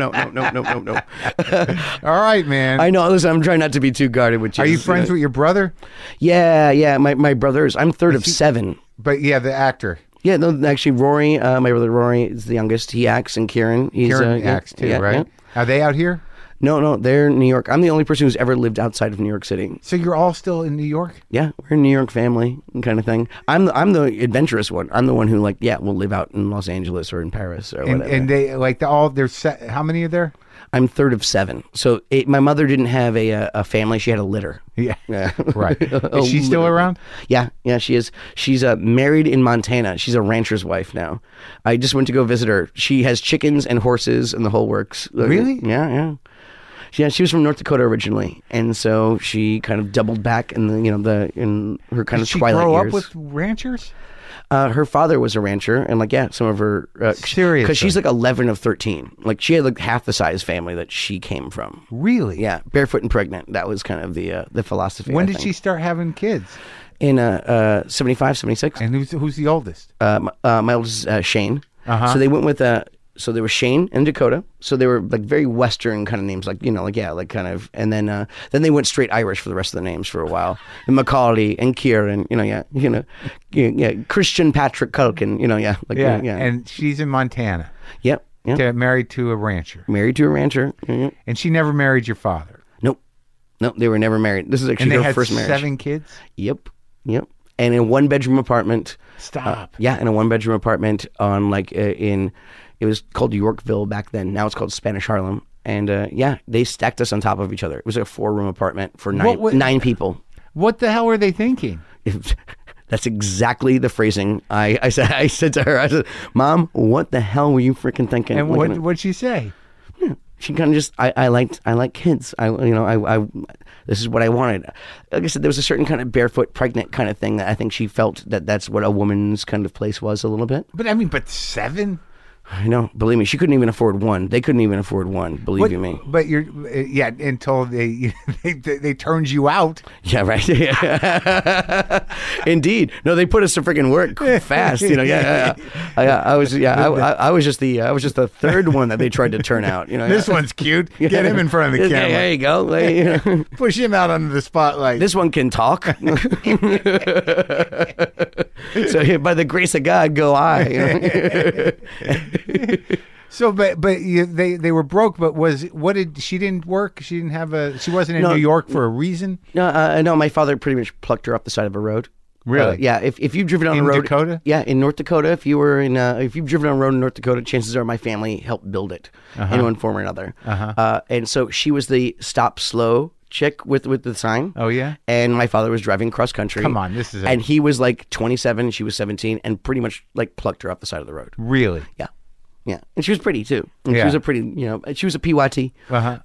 All right, man. I know. Listen, I'm trying not to be too guarded with you. Are you friends with your brother? Yeah. My brothers. I'm third of 7. But the actor. Yeah, no, actually, Rory, my brother Rory is the youngest. He acts, and Kieran. Kieran acts too, right? Yeah. Are they out here? No, they're in New York. I'm the only person who's ever lived outside of New York City. So you're all still in New York? Yeah, we're a New York family kind of thing. I'm the adventurous one. I'm the one who will live out in Los Angeles or in Paris or whatever. And they there's how many are there? I'm third of 7. So my mother didn't have a family. She had a litter. Yeah. Right. Is she still around? Yeah, she is. She's married in Montana. She's a rancher's wife now. I just went to go visit her. She has chickens and horses and the whole works. Really? Yeah. Yeah, she was from North Dakota originally, and so she kind of doubled back in in her kind of twilight years. Did she grow up with ranchers? Her father was a rancher, and some of her seriously, because she's 11 of 13. She had half the size family that she came from. Really? Yeah, barefoot and pregnant. That was kind of the philosophy. When did she start having kids? In 75, 76. And who's the oldest? My oldest is Shane. So they went with So there was Shane and Dakota. So they were very Western kind of names, and then they went straight Irish for the rest of the names for a while. And Macaulay and Kieran, Christian Patrick Culkin, And she's in Montana. Yep. Married to a rancher. Married to a rancher. Mm-hmm. And she never married your father. Nope, they were never married. This is actually her first marriage. 7 kids. Yep. And in a 1-bedroom apartment. Stop. In a 1-bedroom apartment on it was called Yorkville back then. Now it's called Spanish Harlem. And they stacked us on top of each other. It was a 4-room apartment for 9 people. What the hell were they thinking? That's exactly the phrasing I said to her. I said, "Mom, what the hell were you freaking thinking?" And what'd she say? She kind of just, I like kids. This is what I wanted. Like I said, there was a certain kind of barefoot pregnant kind of thing that I think she felt that's what a woman's kind of place was a little bit. But 7? I know. Believe me, she couldn't even afford one. They couldn't even afford one. Believe you me. But you're until they turned you out. Yeah, right. Indeed. No, they put us to freaking work fast. I was just the third one that they tried to turn out. This one's cute. Get him in front of the camera. There you go. Push him out under the spotlight. This one can talk. So by the grace of God, go I. So, but they were broke. But she didn't work? She didn't have she wasn't in New York for a reason. No, my father pretty much plucked her off the side of a road. Really? Yeah. If you've driven on a road in Dakota, in North Dakota, if you've driven on a road in North Dakota, chances are my family helped build it in one form or another. And so she was the stop slow chick with the sign. Oh yeah. And my father was driving cross country. Come on, and he was like 27, she was 17, and pretty much like plucked her off the side of the road. Really? Yeah. Yeah, and she was pretty too. And she was a pretty, she was a PYT.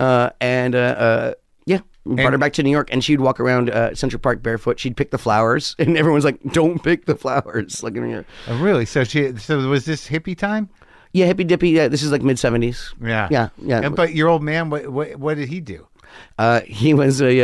Brought her back to New York, and she'd walk around Central Park barefoot. She'd pick the flowers, and everyone's like, "Don't pick the flowers!" Like, oh, really? So was this hippie time? Yeah, hippy dippy. Yeah, this is like mid-70s. Yeah. But your old man, what did he do? He was an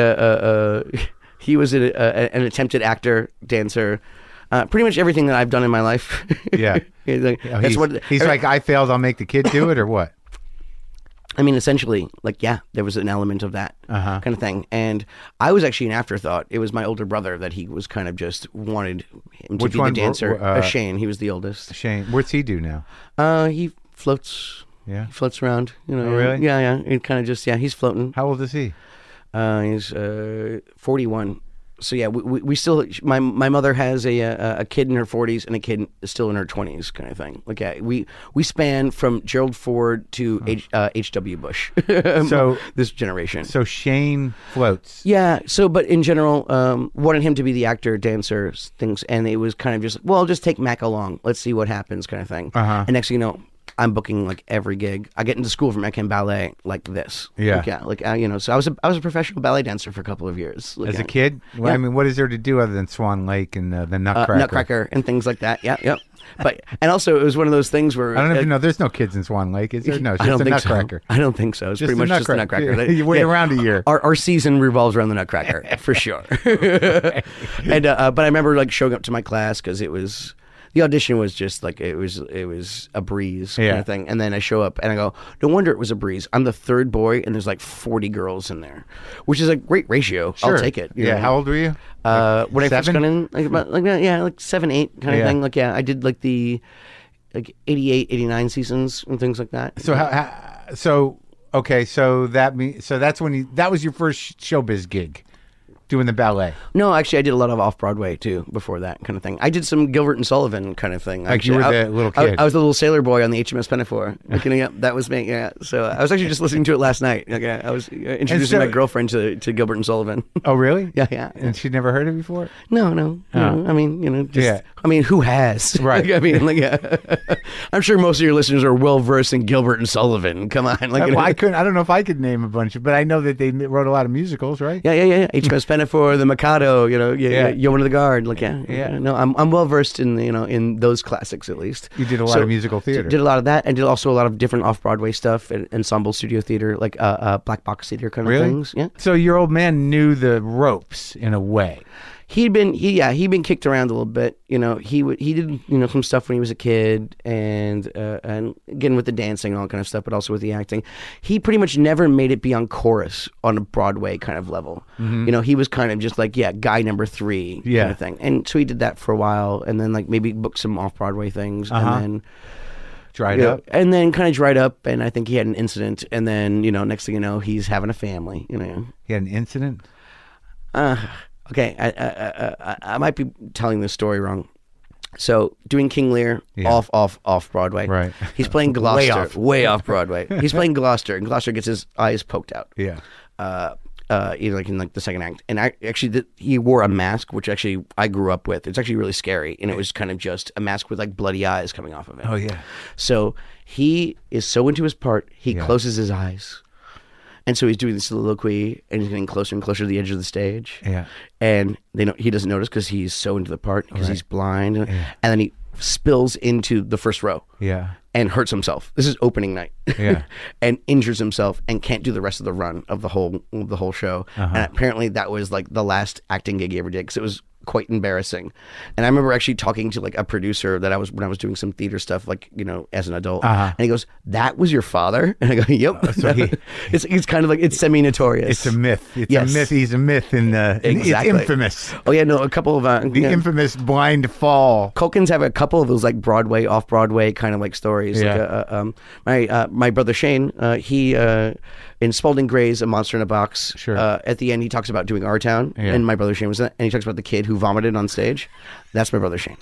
attempted actor, dancer. Pretty much everything that I've done in my life. Yeah. He's like, I failed, I'll make the kid do it, or what? I mean, essentially, there was an element of that kind of thing. And I was actually an afterthought. It was my older brother that he was kind of just wanted him to be the dancer. Shane, he was the oldest. Shane, what's he do now? He floats. Yeah. He floats around. Oh, really? Yeah. It kind of just, he's floating. How old is he? He's 41. So yeah, we still. My mother has a kid in her 40s and a kid still in her 20s, kind of thing. We span from Gerald Ford to H.W. Bush. So this generation. So Shane floats. Yeah. So, but in general, wanted him to be the actor, dancer, things, and it was kind of just, well, just take Mac along. Let's see what happens, kind of thing. And next thing you know, I'm booking like every gig. I get into school from Metcalf Ballet like this. Yeah. So I was a professional ballet dancer for a couple of years. As a kid? Well, yeah. I mean, what is there to do other than Swan Lake and the Nutcracker? Nutcracker and things like that. Yeah, yep. And also it was one of those things where I don't even know. There's no kids in Swan Lake, is there? No, it's just a Nutcracker. I don't think so. It's pretty much just the Nutcracker. You wait around a year. Our season revolves around the Nutcracker for sure. And but I remember showing up to my class because it was. The audition was just it was a breeze kind of thing. And then I show up and I go, no wonder it was a breeze. I'm the third boy and there's 40 girls in there, which is a great ratio. Sure. I'll take it. You know? How old were you? When I first got in, about 7, 8 kind of thing. I did the 88, 89 seasons and things like that. So that's when that was your first showbiz gig. Doing the ballet? No, actually, I did a lot of off-Broadway too before that kind of thing. I did some Gilbert and Sullivan kind of thing. You were the little kid. I was the little sailor boy on the HMS Pinafore. That was me. Yeah. So I was actually just listening to it last night. I was introducing my girlfriend to Gilbert and Sullivan. Oh, really? Yeah. And she'd never heard it before? No. I mean, who has? Right. I'm sure most of your listeners are well versed in Gilbert and Sullivan. Come on. I don't know if I could name a bunch, but I know that they wrote a lot of musicals, right? Yeah. HMS Pinafore, The Mikado, Yeoman of the Guard. No, I'm well versed in in those classics at least. You did a lot of musical theater. Did a lot of that, and did also a lot of different off-Broadway stuff and ensemble studio theater, black box theater kind of things. Yeah. So your old man knew the ropes in a way. He'd been kicked around a little bit. He did some stuff when he was a kid, and again with the dancing and all kind of stuff, but also with the acting. He pretty much never made it beyond chorus on a Broadway kind of level. Mm-hmm. He was kind of just guy number 3 kind of thing. And so he did that for a while, and then maybe booked some off Broadway things, and then dried up, and then kind of dried up. And I think he had an incident, and then next thing you know, he's having a family. He had an incident. Okay, I might be telling this story wrong. So doing King Lear off Broadway. Right. He's playing Gloucester. Way off Broadway. He's playing Gloucester, and Gloucester gets his eyes poked out. Yeah. In the second act, and he wore a mask, which actually I grew up with. It's actually really scary, and it was kind of just a mask with bloody eyes coming off of it. Oh yeah. So he is so into his part, he closes his eyes. And so he's doing the soliloquy, and he's getting closer and closer to the edge of the stage. Yeah. And he doesn't notice because he's so into the part, because he's blind. Yeah. And then he spills into the first row. Yeah. And hurts himself. This is opening night. Yeah. And injures himself and can't do the rest of the run of the whole show. And apparently that was like the last acting gig he ever did, because it was quite embarrassing. And I remember actually talking to like a producer that when I was doing some theater stuff, like, you know, as an adult, and he goes, "That was your father?" And I go, "Yep." So it's kind of like, it's semi-notorious. It's a myth. It's a myth. He's a myth in exactly. It's infamous. Oh yeah, no, a couple of the infamous blind fall. Culkins have a couple of those like Broadway, off Broadway kind of like stories. Yeah. Like, my brother Shane, he in Spalding Gray's A Monster in a Box. Sure. At the end, he talks about doing Our Town, and my brother Shane was in it, and he talks about the kid who vomited on stage. That's my brother Shane.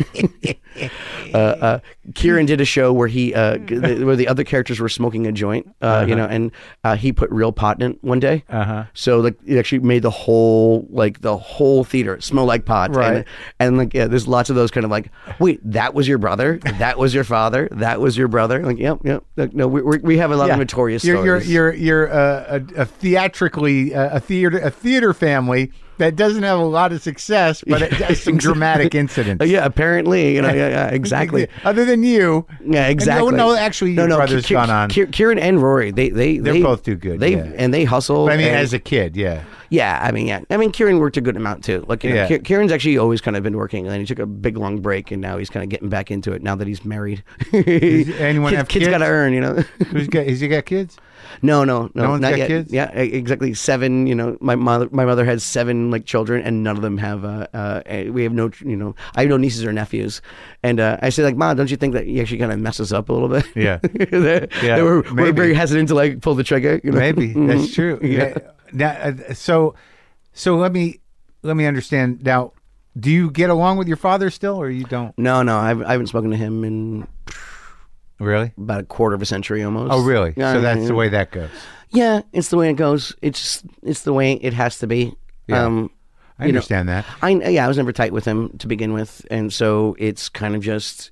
Kieran did a show where where the other characters were smoking a joint, you know, and he put real pot in it one day. So like it actually made the whole theater smell like pot. Right. And like, yeah, there's lots of those kind of like, wait, that was your brother? That was your father? That was your brother? Like, yep. Like, no, we have a lot of notorious stories. You're a theatrically a theater family that doesn't have a lot of success, but it has some dramatic incidents. Yeah, apparently, you know, exactly. Other than you, yeah, exactly. No, actually, your brother's gone on. Kieran and Rory, they both do good. And they hustle. But I mean, as a kid, yeah. Yeah, I mean, Kieran worked a good amount too. Like, you know, Kieran's actually always kind of been working, and then he took a big long break, and now he's kind of getting back into it now that he's married. Anyone have kids? Kids got to earn, you know. Has he got kids? No, no one's not got yet. Kids? Yeah, exactly. 7. You know, my mother has 7 like children, and none of them have. We have no, you know, I have no nieces or nephews, and I say like, "Mom, don't you think that you actually kind of mess us up a little bit?" Yeah, we're very hesitant to like pull the trigger. You know? Maybe that's true. Yeah. Now, so let me understand now. Do you get along with your father still, or you don't? No, I haven't spoken to him in. Really? About a quarter of a century almost. Oh, really? So that's the way that goes. Yeah, it's the way it goes. It's the way it has to be. Yeah. I understand that. I was never tight with him to begin with, and so it's kind of just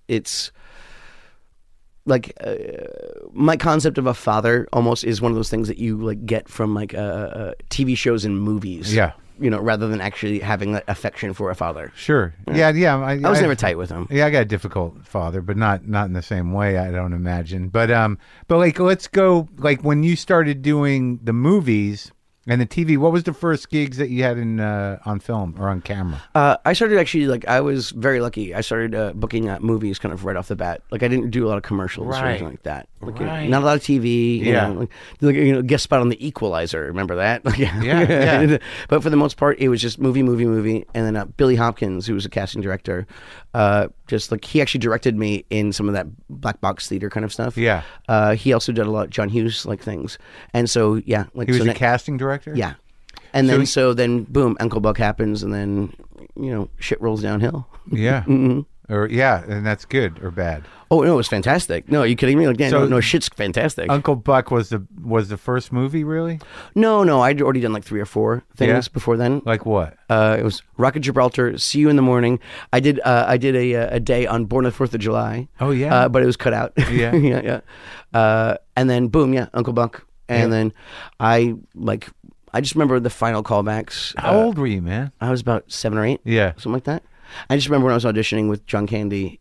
like my concept of a father almost is one of those things that you like get from like TV shows and movies. Yeah. You know, rather than actually having that affection for a father. Sure. Yeah. I was never tight with him. Yeah, I got a difficult father, but not in the same way, I don't imagine. But like, let's go, like, when you started doing the movies and the TV, what was the first gigs that you had in on film or on camera? I started actually, like, I was very lucky. I started booking movies kind of right off the bat. Like, I didn't do a lot of commercials or anything like that. Like, not a lot of TV. You know, guest spot on The Equalizer. Remember that? Like, yeah. But for the most part, it was just movie. And then Billy Hopkins, who was a casting director, just like he actually directed me in some of that black box theater kind of stuff. Yeah. He also did a lot of John Hughes like things. And so, yeah. Like, he was a casting director? Yeah. And then boom, Uncle Buck happens, and then, you know, shit rolls downhill. Yeah. Mm-hmm. And that's good or bad? Oh no, it was fantastic. No, are you kidding me? Like, yeah, no, shit's fantastic. Uncle Buck was the first movie, really? No, I'd already done like 3 or 4 things before then. Like what? It was Rocket Gibraltar, See You in the Morning. I did a day on Born on the 4th of July. Oh yeah. But it was cut out. Yeah. yeah. And then boom, Uncle Buck. And then I just remember the final callbacks. How old were you, man? I was about 7 or 8. Yeah. Something like that. I just remember when I was auditioning with John Candy,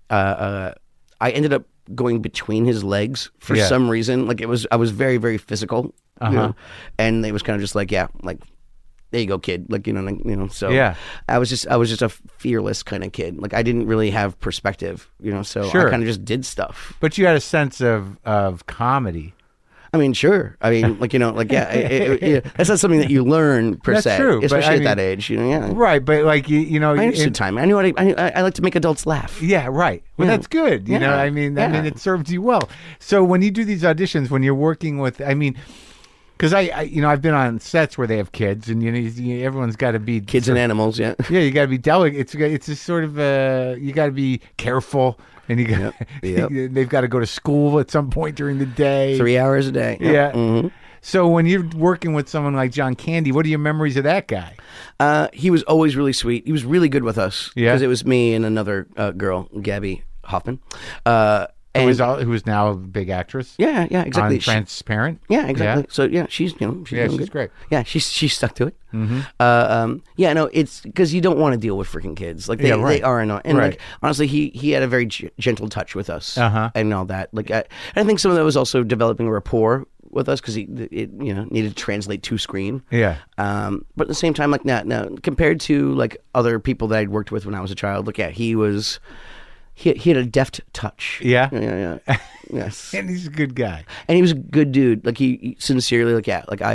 I ended up going between his legs for some reason. Like, I was very, very physical, you know? And it was kind of just like, there you go, kid. Like, you know, so I was just a fearless kind of kid. Like, I didn't really have perspective, you know, so I kind of just did stuff. But you had a sense of comedy. I mean, sure. I mean, like, you know, like, that's not something that you learn per se. That's true. Especially at that age, you know, Right, but like, you know. I understood time. I knew I like to make adults laugh. Yeah, right. Well, that's good. You know, I mean, it serves you well. So when you do these auditions, when you're working with, I mean, because I've been on sets where they have kids, and everyone's got to be kids and animals. Yeah, you got to be delicate. It's a sort of you got to be careful, and they've got to go to school at some point during the day, 3 hours a day. Yeah. Mm-hmm. So when you're working with someone like John Candy, what are your memories of that guy? He was always really sweet. He was really good with us. Yeah, because it was me and another girl, Gabby Hoffman. who is now a big actress. Yeah, exactly. On Transparent. Yeah, exactly. Yeah. So yeah, she's she's great. Yeah, she's stuck to it. Mm-hmm. It's because you don't want to deal with freaking kids. Like they are annoying. And like honestly, he had a very gentle touch with us and all that. Like I think some of that was also developing a rapport with us because it needed to translate to screen. Yeah. But at the same time, like now compared to like other people that I'd worked with when I was a child, like he had a deft touch. Yeah. Yeah. Yes. And he's a good guy. And he was a good dude. Like he sincerely, like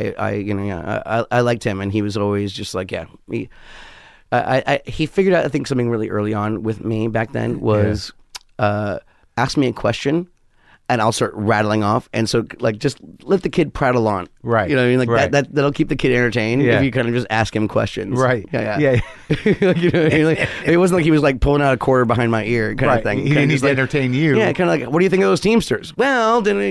I liked him, and he was always just like he figured out I think something really early on with me back then was ask me a question. And I'll start rattling off, and so like just let the kid prattle on, right? You know what I mean? Like that'll keep the kid entertained if you kind of just ask him questions, right? Yeah. Like, you know what I mean? Like, it wasn't like he was like pulling out a quarter behind my ear kind of thing. He didn't need to entertain you. Yeah, kind of like, what do you think of those Teamsters? Well, then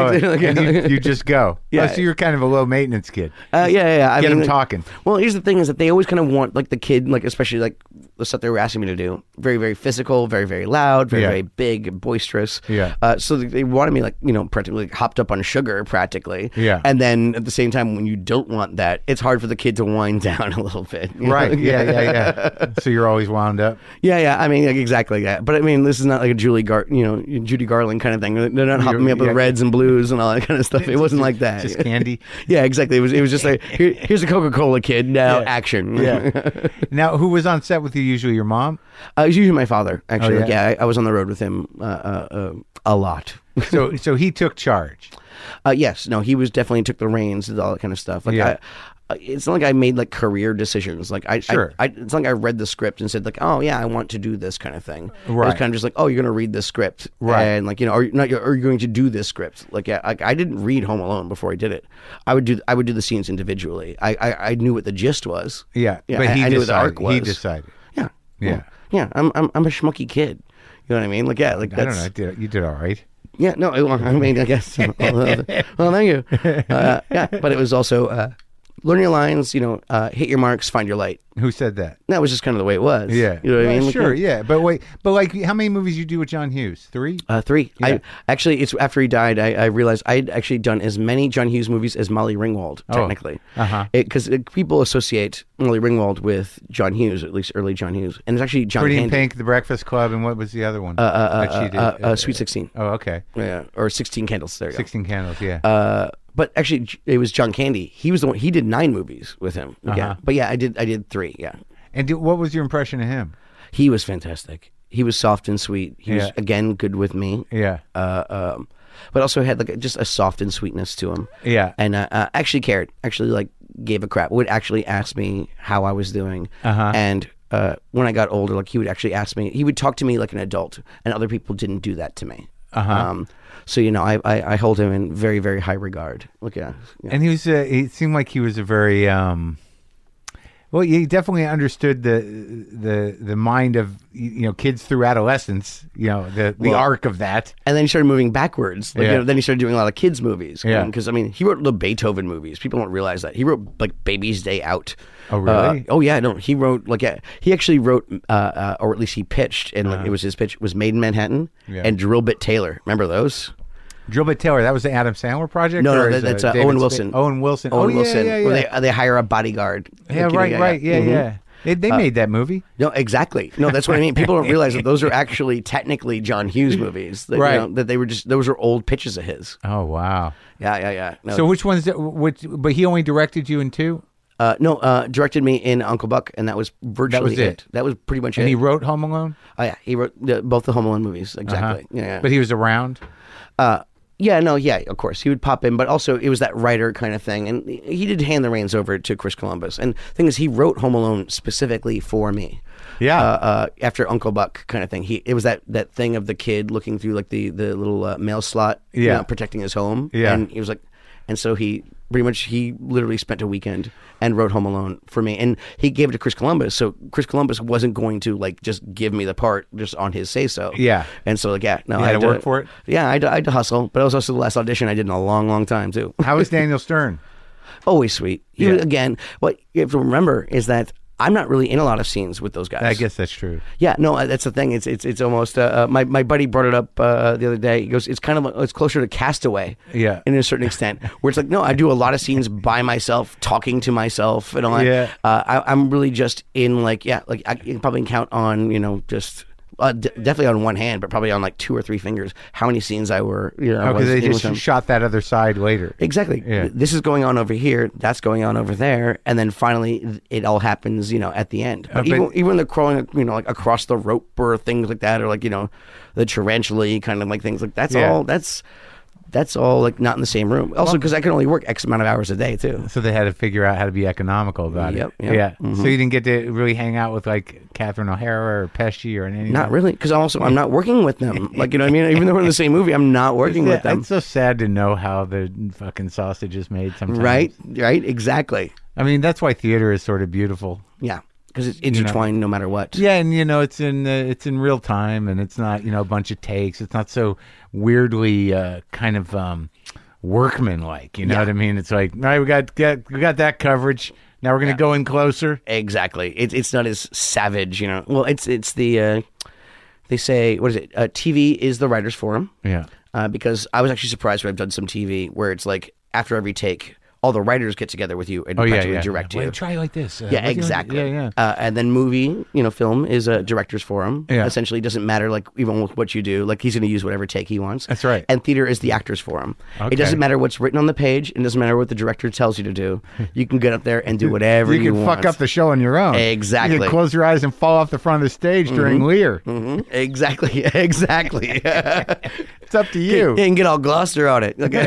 you just go. Yeah, so you're kind of a low maintenance kid. I Get mean, him talking. Well, here's the thing: is that they always kind of want like the kid, like especially like the stuff they were asking me to do, very very physical, very very loud, very very big and boisterous. Yeah. So they wanted me like practically hopped up on sugar practically. Yeah. And then at the same time, when you don't want that, it's hard for the kid to wind down a little bit. Right. Yeah. So you're always wound up. Yeah. I mean, like, exactly that. But I mean, this is not like a Judy Garland kind of thing. They're not hopping me up with reds and blues and all that kind of stuff. It wasn't like that. Just candy. Yeah, exactly. It was just like, here's a Coca-Cola kid. Now action. Yeah. Now, who was on set with you usually? Your mom? It was usually my father, actually. Oh, yeah. I was on the road with him a lot. So he took charge. Yes, no, he was definitely took the reins and all that kind of stuff. Like it's not like I made like career decisions. Like it's not like I read the script and said like, oh yeah, I want to do this kind of thing. Right. It was kind of just like, oh, you're going to read this script, right? And like are you going to do this script? Like I didn't read Home Alone before I did it. I would do the scenes individually. I knew what the gist was. Yeah, but I knew what the arc was. He decided. Yeah. Yeah. Yeah. I'm a schmucky kid. You know what I mean? Like like I don't know. You did all right. Yeah, no, I mean, I guess. Well, thank you. But it was also learn your lines, hit your marks, find your light. Who said that? That was just kind of the way it was. Yeah. You know what I mean? Sure, yeah. But like, how many movies you do with John Hughes? 3? 3. Yeah. It's after he died, I realized I'd actually done as many John Hughes movies as Molly Ringwald, technically. Because people associate Molly Ringwald with John Hughes, at least early John Hughes. And it's actually John Pretty Candy. in Pink, The Breakfast Club, and what was the other one that she did? Sweet 16. Oh, okay. Yeah, or 16 Candles. There you go. 16 Candles, yeah. But actually, it was John Candy. He was the one. He did 9 movies with him. Yeah, but yeah, I did 3. Yeah. And what was your impression of him? He was fantastic. He was soft and sweet. He was again good with me. Yeah. But also had like just a soft and sweetness to him. Yeah. And actually cared. Actually like gave a crap. Would actually ask me how I was doing. And when I got older, like he would actually ask me. He would talk to me like an adult, and other people didn't do that to me. So I hold him in very very high regard. Look, yeah. And he was. It seemed like he was a very. Well, he definitely understood the mind of kids through adolescence. The arc of that. And then he started moving backwards. Like, then he started doing a lot of kids movies. Yeah. Because he wrote the Beethoven movies. People don't realize that he wrote like Baby's Day Out. Oh really? Oh yeah. No, he wrote he actually wrote or at least he pitched, and it was his pitch was Made in Manhattan and Drillbit Taylor. Remember those? Drillbit Taylor, that was the Adam Sandler project? No, that's Owen Wilson. Owen Wilson. Owen Wilson. Yeah. Where they hire a bodyguard. Yeah, right. Yeah. They made that movie. No, exactly. No, that's what I mean. People don't realize that those are actually technically John Hughes movies. That, right. That they were those are old pitches of his. Oh, wow. Yeah. No. So which ones, but he only directed you in 2? No, directed me in Uncle Buck, and that was virtually it. That was pretty much it. And he wrote Home Alone? Oh, yeah. He wrote both the Home Alone movies. Exactly. Yeah. But he was around? Of course. He would pop in, but also it was that writer kind of thing. And he did hand the reins over to Chris Columbus. And the thing is, he wrote Home Alone specifically for me. Yeah. After Uncle Buck kind of thing. It was that thing of the kid looking through like the little mail slot, protecting his home. Yeah. And he was like, and so he literally spent a weekend and wrote Home Alone for me, and he gave it to Chris Columbus. So Chris Columbus wasn't going to like just give me the part just on his say so. Yeah. And so I had to work for it. Yeah, I had to hustle, but it was also the last audition I did in a long, long time too. How was Daniel Stern? Always sweet. He was, again, what you have to remember is that I'm not really in a lot of scenes with those guys. I guess that's true. Yeah, no, that's the thing. It's almost my buddy brought it up the other day. He goes, it's kind of it's closer to Castaway, in a certain extent, where it's like, no, I do a lot of scenes by myself, talking to myself and all that. Yeah. I'm really just in like I can probably count on just. Definitely on one hand, but probably on like 2 or 3 fingers, how many scenes I were, because they just shot that other side later. Exactly. Yeah. This is going on over here, that's going on over there, and then finally it all happens, at the end. But even when they're crawling, like across the rope or things like that, or like, the tarantula kind of like things like that's all like not in the same room. Also, because I can only work X amount of hours a day too. So they had to figure out how to be economical about it. Yeah. Mm-hmm. So you didn't get to really hang out with like Catherine O'Hara or Pesci or anything. Not really, because also I'm not working with them. Like, you know what I mean? Even though we're in the same movie, I'm not working with them. It's so sad to know how the fucking sausage is made sometimes. Right, exactly. I mean, that's why theater is sort of beautiful. Yeah. Because it's intertwined no matter what. Yeah, and it's in real time, and it's not a bunch of takes. It's not so weirdly kind of workman-like. You know what I mean? It's like, all right, we got that coverage. Now we're gonna go in closer. Exactly. It's not as savage. Well, it's the they say, what is it? TV is the writers' forum. Yeah. Because I was actually surprised when I've done some TV where it's like after every take, all the writers get together with you and direct you. Well, try like this. Exactly. And then movie, film is a director's forum. Yeah. Essentially, it doesn't matter like even with what you do. Like he's going to use whatever take he wants. That's right. And theater is the actor's forum. Okay. It doesn't matter what's written on the page. It doesn't matter what the director tells you to do. You can get up there and do whatever you want. You can fuck up the show on your own. Exactly. You can close your eyes and fall off the front of the stage during Lear. Mm-hmm. Exactly. It's up to you. You can get all Gloucester on it. Okay.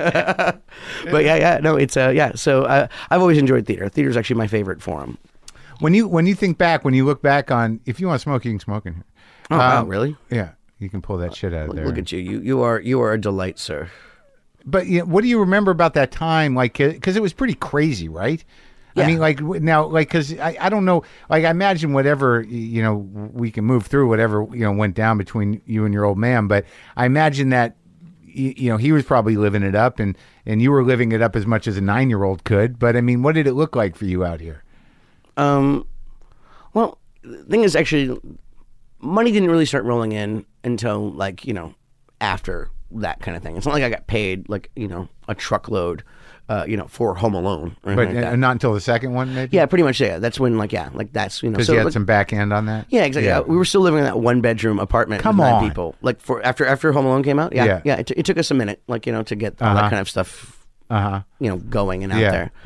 But no, it's So I've always enjoyed theater. Theater is actually my favorite forum. When you look back on, if you want to smoke, you can smoke in here. Oh, wow, really? Yeah, you can pull that shit out of there. Look at you. You are a delight, sir. But what do you remember about that time? Like, because it was pretty crazy, right? Yeah. I mean, like now, like, because I don't know, like I imagine whatever, we can move through whatever, went down between you and your old man. But I imagine that, he was probably living it up and you were living it up as much as a 9-year-old could. But I mean, what did it look like for you out here? Well, the thing is actually money didn't really start rolling in until like, after that kind of thing. It's not like I got paid like, a truckload. For Home Alone. But like not until the second one, maybe? Yeah, pretty much, that's when, that's, Because you had some back end on that? Yeah, exactly. Yeah. We were still living in that 1-bedroom apartment with 9 people. Like, after Home Alone came out? Yeah. It took us a minute, to get all that kind of stuff, going and out there.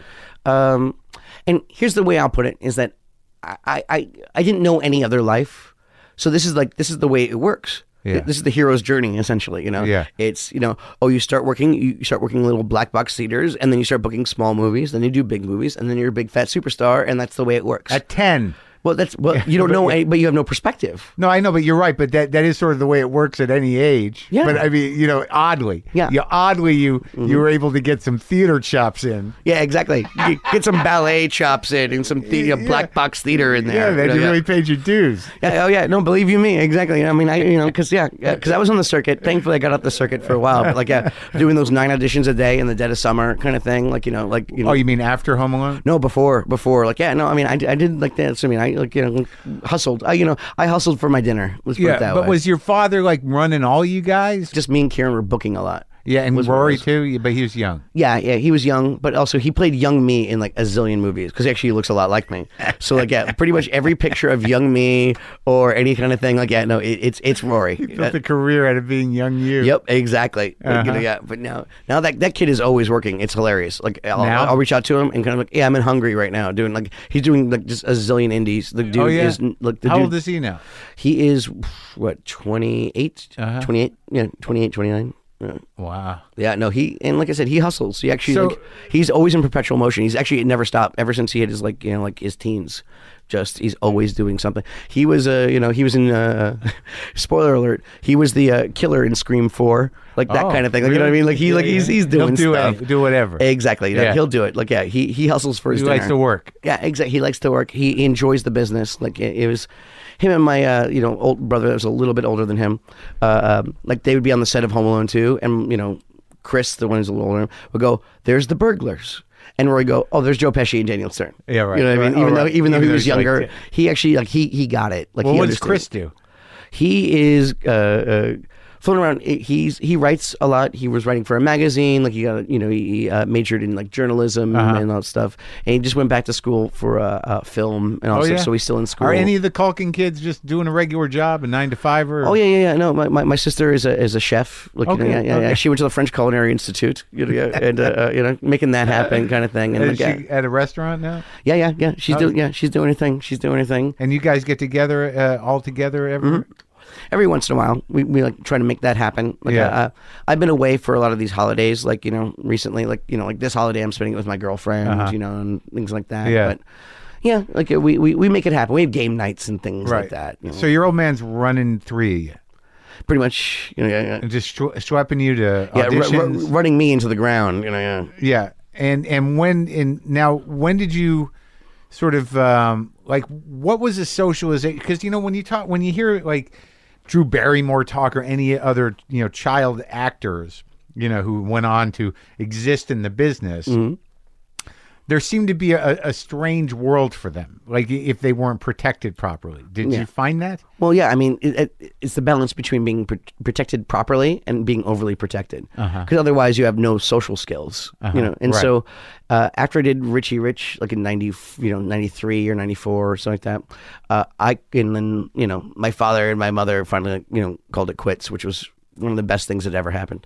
And here's the way I'll put it, is that I didn't know any other life. So this is the way it works. Yeah. This is the hero's journey, essentially. Yeah. It's you start working little black box theaters, and then you start booking small movies, then you do big movies, and then you're a big fat superstar, and that's the way it works. At 10. Well, you don't know, but you have no perspective. No, I know, but you're right. But that is sort of the way it works at any age. Yeah. But I mean, oddly, you were able to get some theater chops in. Yeah, exactly. You get some ballet chops in and some black box theater in there. Yeah, that you really paid your dues. Yeah. Oh, yeah. No, believe you me, exactly. I mean, because I was on the circuit. Thankfully, I got off the circuit for a while. But doing those 9 auditions a day in the dead of summer kind of thing. Oh, you mean after Home Alone? No, before. I mean, I did like that. So, I mean, I hustled. I hustled for my dinner. Let's put it that way. But was your father running all you guys? Just me and Kieran were booking a lot. Yeah, and Rory too, but he was young. Yeah, he was young, but also he played young me in a zillion movies because actually he looks a lot like me. So pretty much every picture of young me or any kind of thing it's Rory. He built a career out of being young you. Yep, exactly. But now that kid is always working. It's hilarious. I'll reach out to him and kind of I'm in Hungary right now doing he's doing just a zillion indies. The dude is how old is he now? He is what 28, 28, 28, 29. Wow. Yeah, no, and like I said, he hustles. He actually he's always in perpetual motion. He's actually never stopped ever since he hit his his teens. Just he's always doing something. He was he was in spoiler alert. He was the killer in Scream 4, that kind of thing. Really? You know what I mean? He's doing stuff. Do whatever. Exactly. He'll do it. He hustles for his dinner. He likes to work. Yeah, exactly. He likes to work. He enjoys the business. It was him and my old brother that was a little bit older than him. They would be on the set of Home Alone 2, and Chris, the one who's a little older, would go, "There's the burglars." And Roy go, oh, there's Joe Pesci and Daniel Stern. Yeah, right. You know what I mean? Even though he was younger, like, he actually he got it. Like, well, what does Chris do? He is floating around. He writes a lot. He was writing for a magazine. Like, he majored in like journalism and all that stuff. And he just went back to school for film and all that stuff. So he's still in school. Are any of the Culkin kids just doing a regular job, a 9-to-5? Oh yeah. No, my sister is a chef. Like, okay. She went to the French Culinary Institute. And making that happen kind of thing. And is she at a restaurant now? Yeah. She's doing her thing. She's doing her thing. And you guys get together all together every once in a while. We like try to make that happen. Like, I've been away for a lot of these holidays, like, recently, like, like this holiday I'm spending it with my girlfriend, and things like that. Yeah. But yeah, like we make it happen. We have game nights and things like that. So your old man's running 3. Pretty much, and just sweeping you to auditions. Running me into the ground, Yeah. And when did you sort of like, what was the socialization? Because when you hear like Drew Barrymore talk, or any other child actors who went on to exist in the business, there seemed to be a strange world for them, like if they weren't protected properly. Did you find that? Well, yeah. I mean, it's the balance between being protected properly and being overly protected, because otherwise you have no social skills, And so after I did Richie Rich, like in 93 or 94 or something like that, and then my father and my mother finally called it quits, which was one of the best things that ever happened.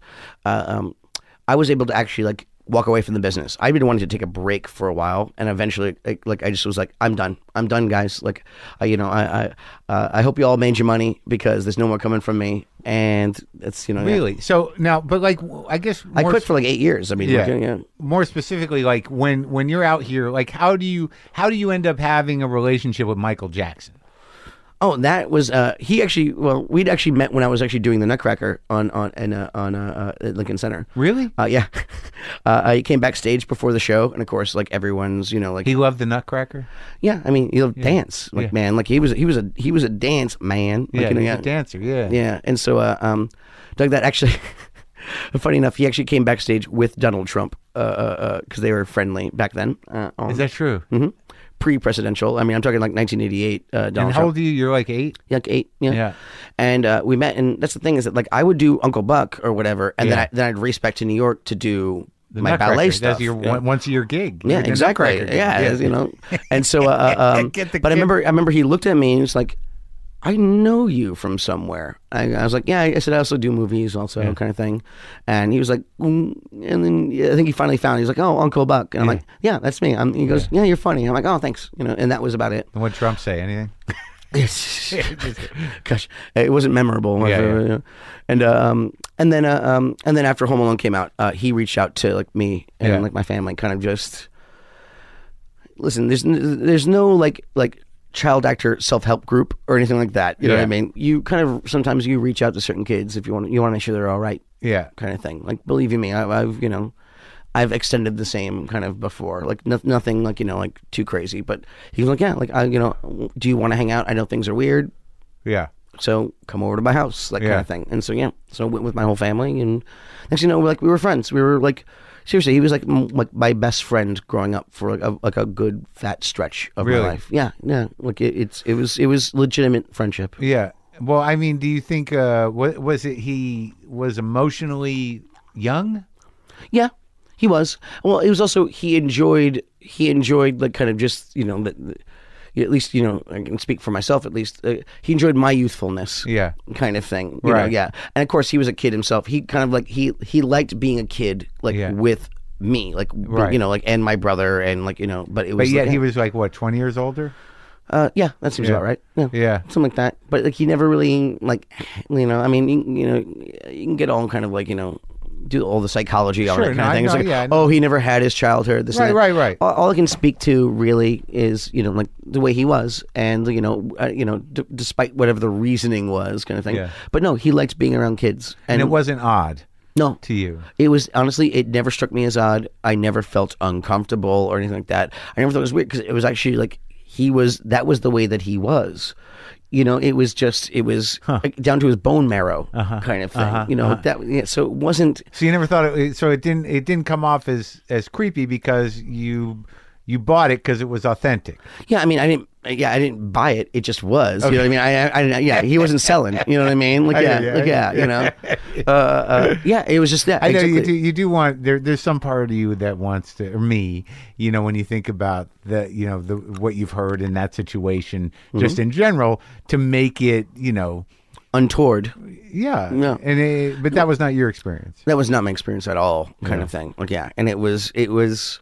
I was able to actually like walk away from the business. I've been wanting to take a break for a while, and eventually, I just was like, I'm done, guys. Like, I hope you all made your money, because there's no more coming from me. And it's really. So now, but like, I guess I quit for like 8 years. I mean, more specifically, like when you're out here, like how do you end up having a relationship with Michael Jackson? Oh, that was we'd actually met when I was actually doing the Nutcracker on Lincoln Center. Really? Yeah. He came backstage before the show, and of course, like everyone's, like he loved the Nutcracker. Yeah, I mean, he loved dance, like man, like he was a dance man. Like, he's a dancer. Yeah. Yeah, and so Doug, that actually. Funny enough, he actually came backstage with Donald Trump because they were friendly back then. Is that true? Mm-hmm. Pre-presidential. I mean, I'm talking like 1988. Donald and how Trump. old are you? You're like 8? Yeah, like 8. Yeah. And we met, and that's the thing, is that like I would do Uncle Buck or whatever, and then I'd race back to New York to do my ballet stuff. That's once a year gig. Yeah, exactly. Yeah. And so, but I remember he looked at me and he was like, I know you from somewhere. I was like, yeah. I said, I also do movies also, kind of thing. And he was like, and then I think he finally found it. He was like, oh, Uncle Buck. And I'm like, yeah, that's me. He goes, yeah, you're funny. I'm like, oh, thanks. And that was about it. And what did Trump say? Anything? Gosh, it wasn't memorable. And then after Home Alone came out, he reached out to like me and like my family, kind of just listen. There's no like child actor self-help group or anything like that. You know what I mean? You kind of sometimes you reach out to certain kids if you want to make sure they're all right. Yeah, kind of thing. Like, believe you me, I've extended the same kind of before. Like nothing like like too crazy. But he was like, yeah, like do you want to hang out? I know things are weird. Yeah. So come over to my house, like kind of thing. And so so I went with my whole family, and next thing you know, we were friends. We were like. Seriously, he was like my best friend growing up for like a good fat stretch of my life. Yeah. Like it was legitimate friendship. Yeah. Well, I mean, do you think what was it? He was emotionally young. Yeah, he was. Well, it was also he enjoyed like kind of just at least I can speak for myself. At least he enjoyed my youthfulness, kind of thing. You know, yeah. And of course, he was a kid himself. He kind of like he liked being a kid, like with me, like like and my brother, and like but it was. But yet he was like what, 20 years older. Yeah, that seems about right. Yeah, something like that. But like he never really like I mean you can get all kind of like do all the psychology, all that kind of thing. It's like, oh, he never had his childhood. This right. All I can speak to really is, like the way he was, and despite whatever the reasoning was, kind of thing. Yeah. But no, he liked being around kids, and it wasn't odd. No, to you, it was honestly, it never struck me as odd. I never felt uncomfortable or anything like that. I never thought it was weird because it was actually like that was the way that he was. It was just, down to his bone marrow kind of thing. So it wasn't. So you never thought it didn't come off as creepy because you bought it because it was authentic. Yeah, I mean, I didn't buy it. It just was. Okay. You know what I mean? He wasn't selling. You know what I mean? It was just that. I know you do want there's some part of you that wants to, or me, when you think about the what you've heard in that situation, just in general, to make it, untoward. Yeah. No. But that was not your experience. That was not my experience at all, kind of thing. And it was it was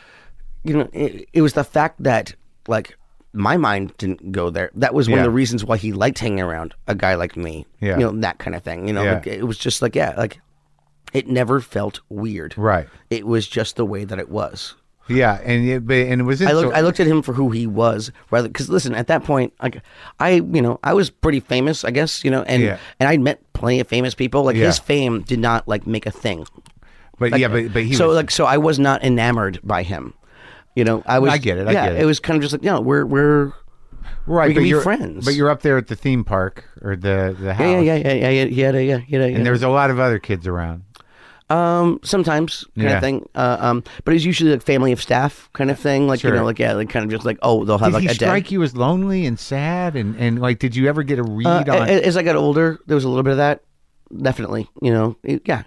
the fact that, like, my mind didn't go there. That was one of the reasons why he liked hanging around a guy like me. Yeah. That kind of thing. Like, it was just like, it never felt weird. Right. It was just the way that it was. Yeah, and it was. I looked at him for who he was, rather, because listen, at that point, like, I was pretty famous, I guess, and I'd met plenty of famous people. Like, his fame did not, like, make a thing. But like, but he so I was not enamored by him. I get it. It was kind of just like, we're right. We can be friends. But you're up there at the theme park or the house. Yeah. And there's a lot of other kids around. Sometimes kind of thing. But it's usually like family of staff kind of thing. Like, sure. Like kind of just like, they'll have like a day. Did he strike you as lonely and sad? And like, did you ever get a read on? As I got older, there was a little bit of that. Definitely, yeah.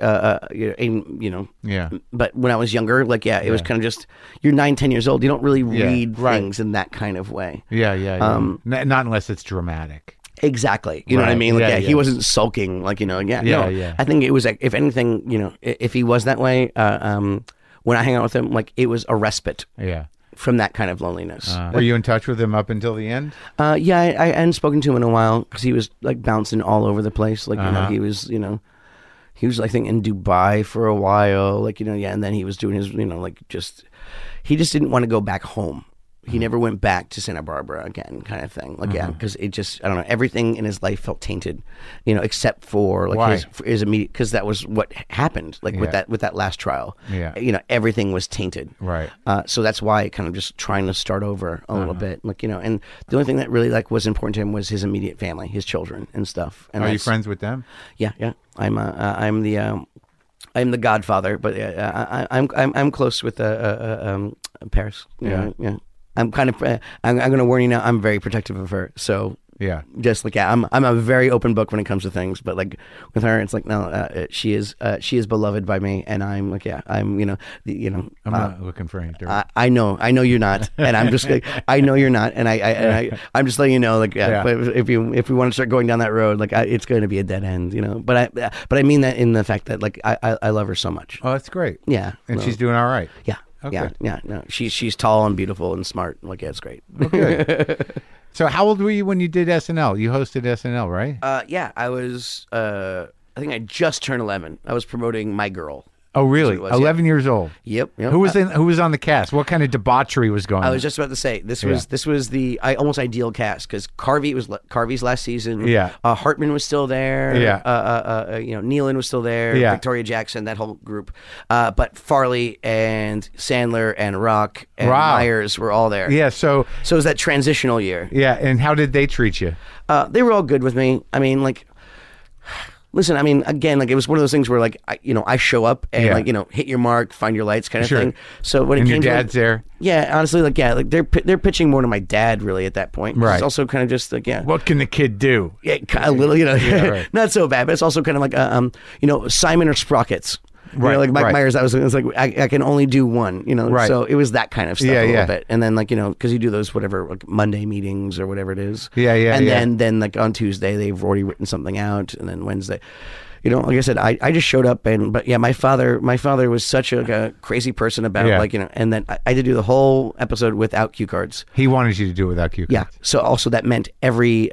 But when I was younger, like, it was kind of just, you're 9-10 years old. You don't really read things in that kind of way. Yeah. Not unless it's dramatic. Exactly. You know what I mean? Like, he wasn't sulking. Like, no. I think it was like, if anything, if he was that way, when I hang out with him, like, it was a respite. Yeah. From that kind of loneliness. Were you in touch with him up until the end? I hadn't spoken to him in a while because he was, like, bouncing all over the place. Like, he was, I think, in Dubai for a while. Like, and then he was doing his, he just didn't want to go back home. He never went back to Santa Barbara again, kind of thing. Like, because it just, I don't know, everything in his life felt tainted, except for, like, his immediate, because that was what happened, like, with that last trial. Yeah. Everything was tainted. Right. So that's why kind of just trying to start over a little bit, like, and the only thing that really, like, was important to him was his immediate family, his children and stuff. And are you friends with them? Yeah. I'm the godfather, but I'm close with Paris. Yeah. I'm kind of. I'm going to warn you now. I'm very protective of her. So yeah, just like I'm a very open book when it comes to things. But like with her, it's like no, she is beloved by me, and I'm like I'm I'm not looking for any dirt. I know you're not, and I'm just like I know you're not, and I'm just letting you know, like but if we want to start going down that road, like it's going to be a dead end, But I mean that in the fact that like I love her so much. Oh, that's great. Yeah, and she's doing all right. Yeah. Okay. Yeah. No, she's tall and beautiful and smart. Like, it's great. Okay. So, how old were you when you did SNL? You hosted SNL, right? Yeah, I was. I think I just turned 11. I was promoting My Girl. Oh, really? 11 years old. Yep. Who was on the cast? What kind of debauchery was going on? I was just about to say this was the almost ideal cast because Carvey's last season. Yeah. Hartman was still there. Yeah. Nealon was still there. Yeah. Victoria Jackson, that whole group. But Farley and Sandler and Rock and Myers were all there. Yeah. So it was that transitional year. Yeah. And how did they treat you? They were all good with me. I mean, like. Listen, I mean, again, like it was one of those things where, like, I show up and like, hit your mark, find your lights, kind of thing. So when it came to your dad's there, honestly, like, like they're pitching more to my dad really at that point. Right. It's also kind of just like, what can the kid do? Yeah, a little, right. Not so bad, but it's also kind of like, Simon or Sprockets. Right, like Mike Myers, it's like I can only do one, Right. So it was that kind of stuff a little bit, and then like because you do those whatever like Monday meetings or whatever it is, and then like on Tuesday they've already written something out, and then Wednesday, like I said, I just showed up but my father was such a crazy person about and then I had to do the whole episode without cue cards. He wanted you to do it without cue cards. Yeah, so also that meant every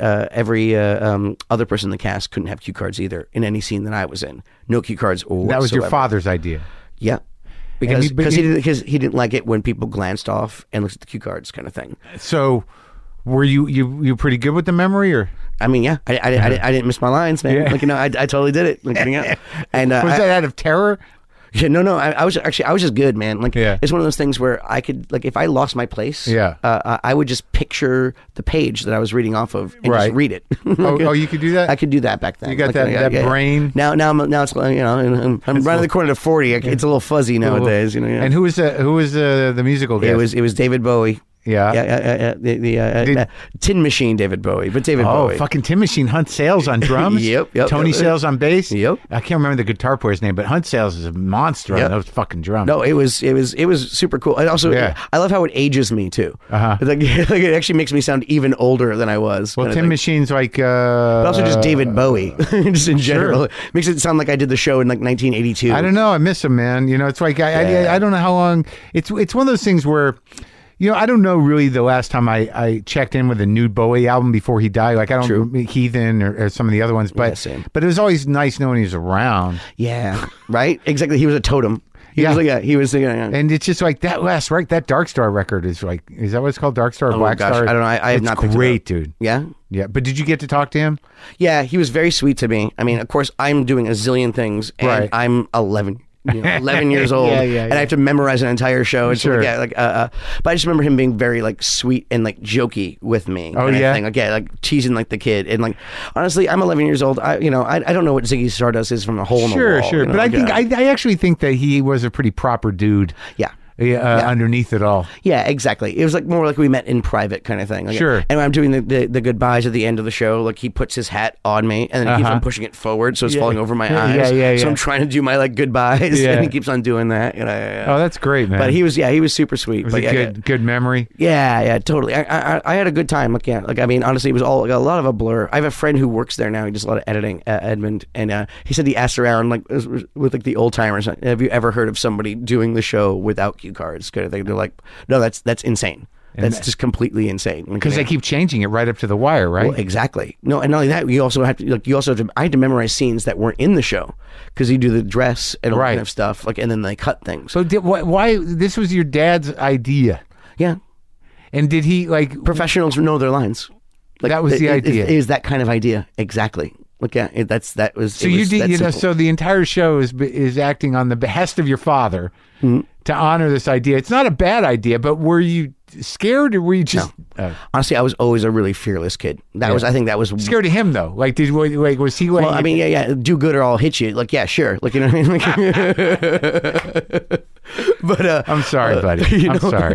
other person in the cast couldn't have cue cards either in any scene that I was in. No cue cards whatsoever. That was your father's idea. Yeah. Because he didn't like it when people glanced off and looked at the cue cards kind of thing. So were you pretty good with the memory or? I mean, yeah, I didn't miss my lines, man. Yeah. Like, I totally did it. Like, and was that out of terror? Yeah, no. I was just good, man. Like, it's one of those things where I could, like, if I lost my place, I would just picture the page that I was reading off of and just read it. Oh, you could do that? I could do that back then. You got that brain. Now it's I'm running the corner to 40. It's a little fuzzy nowadays. And who was the musical guest? It was David Bowie. The Tin Machine David Bowie, but David Bowie. Oh, fucking Tin Machine. Hunt Sales on drums. Yep. Tony Sales on bass. Yep. I can't remember the guitar player's name, but Hunt Sales is a monster on those fucking drums. No, it was super cool. And also, I love how it ages me too. It's like it actually makes me sound even older than I was. Well, Tin Machine's like, but also just David Bowie, just in general. Makes it sound like I did the show in like 1982. I don't know. I miss him, man. It's like I don't know how long. It's one of those things where. I don't know really the last time I checked in with a new Bowie album before he died. Like, I don't Heathen or some of the other ones, but it was always nice knowing he was around. Yeah, right? Exactly. He was a totem. He was and it's just like that Dark Star record is like, is that what it's called? Dark Star or Black Star? I don't know. I have not picked great, dude. Yeah? Yeah. But did you get to talk to him? Yeah, he was very sweet to me. I mean, of course, I'm doing a zillion things, and I'm 11 years old, and I have to memorize an entire show. And but I just remember him being very like sweet and like jokey with me. Oh yeah, like teasing like the kid. And like honestly, I'm 11 years old. I don't know what Ziggy Stardust is from a hole in the wall. Sure. But I actually think that he was a pretty proper dude. Yeah. Underneath it all. Yeah, exactly. It was like more like we met in private kind of thing. Like, sure. And when I'm doing the goodbyes at the end of the show, like he puts his hat on me and then he keeps on pushing it forward so it's falling over my eyes. So I'm trying to do my like goodbyes and he keeps on doing that. Oh, that's great, man. But he was super sweet. Was it good memory? Yeah, totally. I had a good time. Like, like I mean, honestly, it was all like, a lot of a blur. I have a friend who works there now. He does a lot of editing, Edmund, and he said he asked around like with like the old timers, have you ever heard of somebody doing the show without cue cards? Kind of thing. They're like, no, that's insane. That's just completely insane. Because they keep changing it right up to the wire, right? Well, exactly. No, and not only that, you also have to. I had to memorize scenes that weren't in the show because you do the dress and all that kind of stuff. Like, and then they cut things. So why? This was your dad's idea? Yeah. And did he like professionals know their lines? Like, that was the idea. It is that kind of idea exactly. Look, that was. So so the entire show is acting on the behest of your father to honor this idea. It's not a bad idea, but were you scared or were you just? No. Honestly, I was always a really fearless kid. I think that was scared of him though. Like, was he like? Well, I mean, do good or I'll hit you. Like, yeah, sure. Like, you know what I mean? But I'm sorry, buddy. I'm sorry.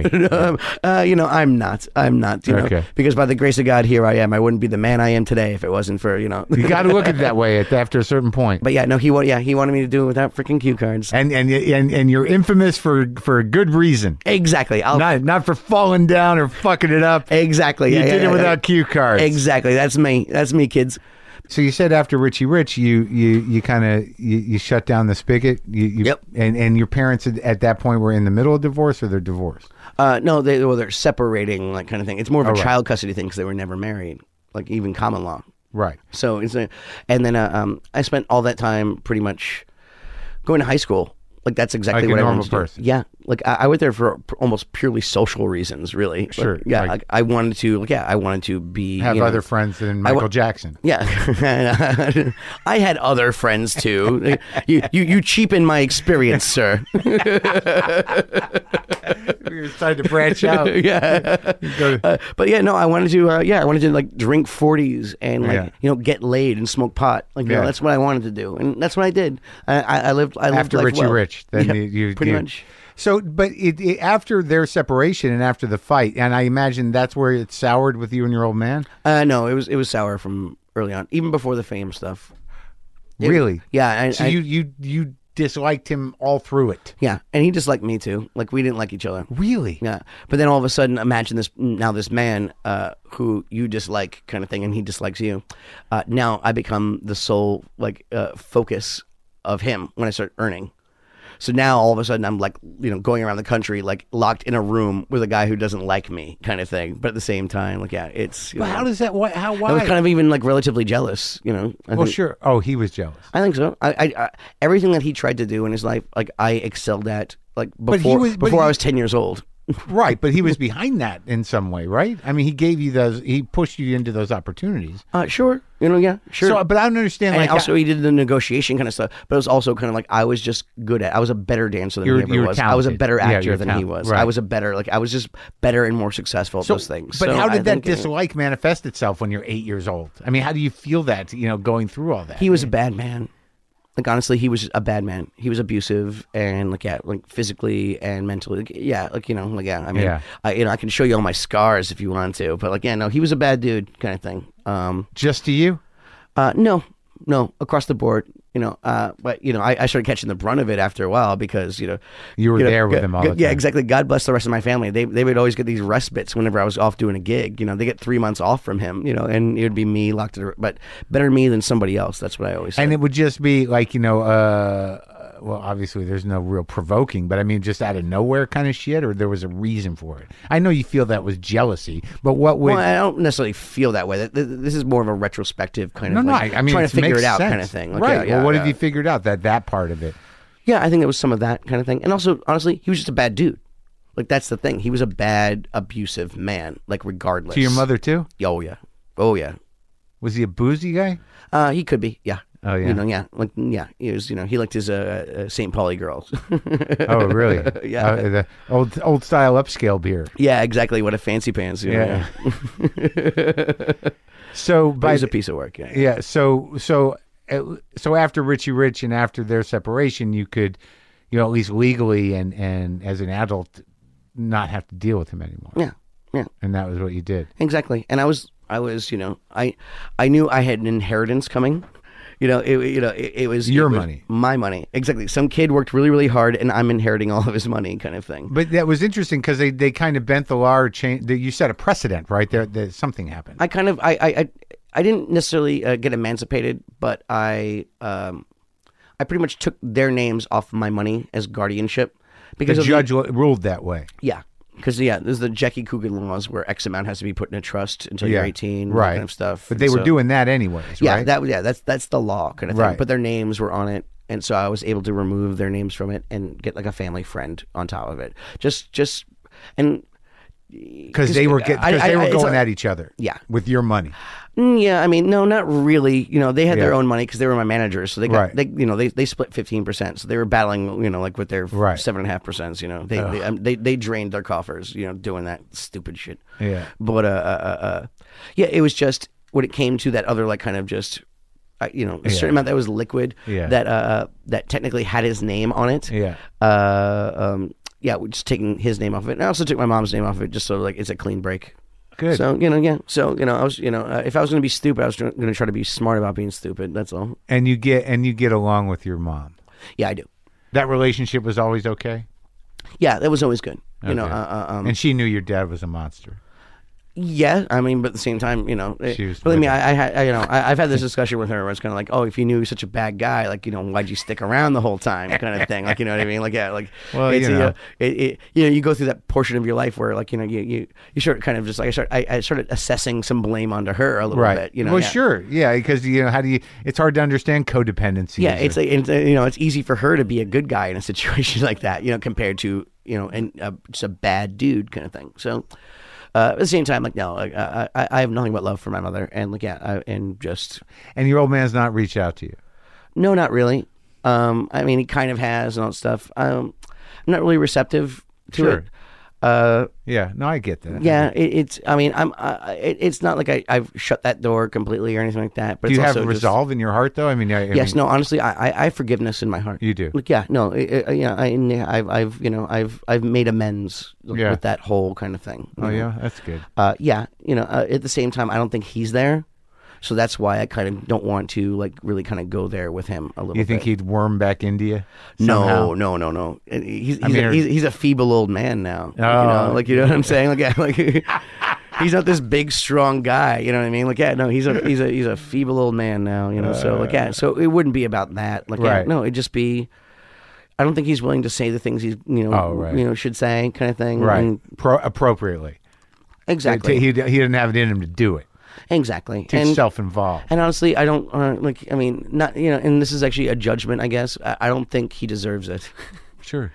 I'm not. Okay. Because by the grace of God, here I am. I wouldn't be the man I am today if it wasn't for You got to look at it that way after a certain point. But he wanted me to do it without freaking cue cards. And you're infamous for a good reason. Exactly. Not for falling down or fucking it up. Exactly. You did it without cue cards. Exactly. That's me. That's me, kids. So you said after Richie Rich, you kind of shut down the spigot. Yep. And your parents at that point were in the middle of divorce, or they're divorced? No, they're separating, like, kind of thing. It's more of a child custody thing because they were never married, like even common law. Right. So and then I spent all that time pretty much going to high school. Like, that's exactly what I wanted to do. Person. Yeah. Like, I went there for almost purely social reasons, really. Sure. Like, yeah. Like, I wanted to be... Have other friends than Michael Jackson. Yeah. I had other friends, too. You cheapen my experience, sir. You're starting to branch out. Yeah. But yeah, no, I wanted to like drink 40s and like, get laid and smoke pot. Like, that's what I wanted to do. And that's what I did. I lived after Richie Rich. Then you pretty much. So, but after their separation and after the fight, and I imagine that's where it soured with you and your old man? No, it was sour from early on, even before the fame stuff. Really? Yeah. So you disliked him all through it? Yeah, and he disliked me too. Like, we didn't like each other. Really? Yeah. But then all of a sudden, imagine this man who you dislike, kind of thing, and he dislikes you. Now I become the sole focus of him when I start earning. So now all of a sudden I'm like, going around the country, like locked in a room with a guy who doesn't like me, kind of thing. But at the same time, like, yeah, it's. But how does that? Why? I was kind of even like relatively jealous, Sure. Oh, he was jealous. I think so. I everything that he tried to do in his life, like, I excelled at, like, before I was 10 years old. Right, but he was behind that in some way, right? I mean, he gave you those, he pushed you into those opportunities. Sure. Yeah, sure. So, but I don't understand. And also, he did the negotiation kind of stuff. But it was also kind of like I was just good at. I was a better dancer than he ever was. Talented. I was a better actor than he was. Right. I was I was just better and more successful at those things. But how did that dislike manifest itself when you're 8 years old? I mean, how do you feel that going through all that? He was a bad man. Like, honestly, he was a bad man. He was abusive and like physically and mentally. I mean, I can show you all my scars if you want to, but he was a bad dude kind of thing. Just to you? No, across the board. But I started catching the brunt of it after a while because you were there with him all the time. Yeah, exactly. God bless the rest of my family. They would always get these respites whenever I was off doing a gig. They get 3 months off from him. And it would be me locked in. But better me than somebody else. That's what I always say. And it would just be like well, obviously there's no real provoking, but I mean, just out of nowhere kind of shit, or there was a reason for it. I know you feel that was jealousy, but what would? Well, I don't necessarily feel that way. This is more of a retrospective kind of I mean, trying to figure it out kind of thing. Right. Well, what have you figured out that part of it? Yeah, I think it was some of that kind of thing. And also, honestly, he was just a bad dude. Like, that's the thing. He was a bad, abusive man, like, regardless. To your mother, too? Oh, yeah. Oh, yeah. Was he a boozy guy? He could be, yeah. Oh, yeah. He was, he liked his St. Pauli girls. Oh, really? Yeah. The old style upscale beer. Yeah, exactly. What a fancy pants. Yeah. So, but he's a piece of work, yeah. Yeah, so after Richie Rich and after their separation, you could, at least legally and as an adult, not have to deal with him anymore. Yeah, yeah. And that was what you did. Exactly. And I was, I knew I had an inheritance coming. It was your money, my money. Exactly. Some kid worked really, really hard, and I'm inheriting all of his money, kind of thing. But that was interesting because they kind of bent the law or changed. You set a precedent, right? There something happened. I didn't necessarily get emancipated, but I pretty much took their names off my money as guardianship because the judge ruled that way. Yeah. Because, there's the Jackie Coogan laws where X amount has to be put in a trust until you're 18, right. That kind of stuff. But they were doing that anyways, right? That's the law kind of thing. Right. But their names were on it, and so I was able to remove their names from it and get like a family friend on top of it. Because they were going at each other. Yeah. With your money. Yeah, I mean, no, not really. They had their own money because they were my managers, so they got they split 15%. So they were battling, like with their 7.5%. They drained their coffers, doing that stupid shit. Yeah. But it was just when it came to that other kind of just a certain amount that was liquid that technically had his name on it. Yeah. We're just taking his name off of it. And I also took my mom's name off of it just so it's a clean break. Good. So, So, I was, if I was going to be stupid, I was going to try to be smart about being stupid. That's all. And you get along with your mom. Yeah, I do. That relationship was always okay? Yeah, that was always good. Okay. And she knew your dad was a monster. Yeah, I mean, but at the same time, believe me, I've had this discussion with her where it's kind of like, oh, if you knew he was such a bad guy, why'd you stick around the whole time, kind of thing, you know what I mean? Well, you go through that portion of your life where, you start kind of just I started assessing some blame onto her a little bit, Well, sure, yeah, because how do you? It's hard to understand codependency. Yeah, it's easy for her to be a good guy in a situation like that, compared to just a bad dude kind of thing. So. At the same time, I have nothing but love for my mother, and and your old man's not reached out to you. No, not really. I mean, he kind of has and all that stuff. I'm not really receptive to it. Yeah, no, I get that. Yeah, it's not like I've shut that door completely or anything like that. But do you have resolve in your heart, though? I mean, yes, no. Honestly, I have forgiveness in my heart. You do? I've made amends with that whole kind of thing. Oh yeah, that's good. At the same time, I don't think he's there. So that's why I kind of don't want to really kind of go there with him a little bit. You think he'd worm back into you? No. He's a feeble old man now. Oh. You know what I'm saying? He's not this big, strong guy. You know what I mean? He's a feeble old man now. So it wouldn't be about that. It'd just be. I don't think he's willing to say the things he's should say, kind of thing. Right. Appropriately. Exactly. He didn't have it in him to do it. Exactly. Too self-involved. And honestly, I don't not and this is actually a judgment, I guess. I don't think he deserves it. Sure.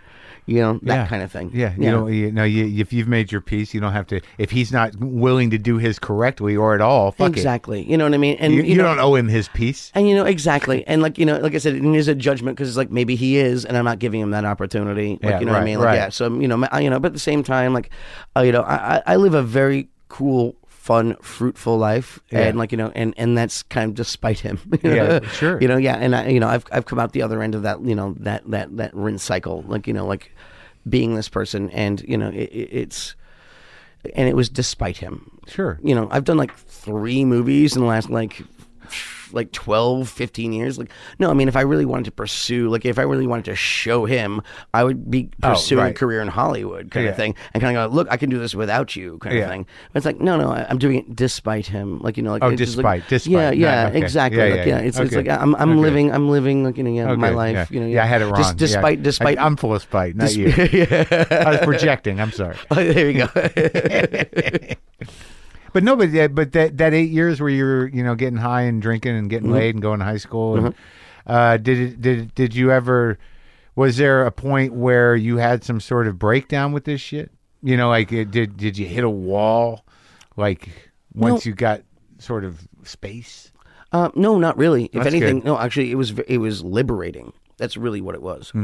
that kind of thing. Yeah, if you've made your peace, you don't have to. If he's not willing to do his correctly or at all, fuck exactly. You know what I mean? And you don't owe him his peace. And exactly. And like I said, it is a judgment because it's like maybe he is, and I'm not giving him that opportunity. Like what I mean? Like, yeah. So but at the same time, like I live a very cool, fun, fruitful life, and and that's kind of despite him. Yeah, sure. And I've come out the other end of that, that rinse cycle, like being this person, and it was despite him. Sure. I've done like 3 movies in the last like 12, 15 years. Like, no, I mean, if I really wanted to pursue, like if I really wanted to show him, I would be pursuing a career in Hollywood kind of thing, and kind of go, look, I can do this without you kind of thing. But it's like, no, I'm doing it despite him. Like, despite. Yeah, exactly. It's like I'm living like, my life. I had it wrong. Despite. I'm full of spite, not you. I was projecting. I'm sorry. Oh, there you go. But no, but that 8 years where you were, getting high and drinking and getting laid and going to high school, and did you ever? Was there a point where you had some sort of breakdown with this shit? Like did you hit a wall, like once you got sort of space? No, not really. If That's anything, good. no. Actually, it was liberating. That's really what it was.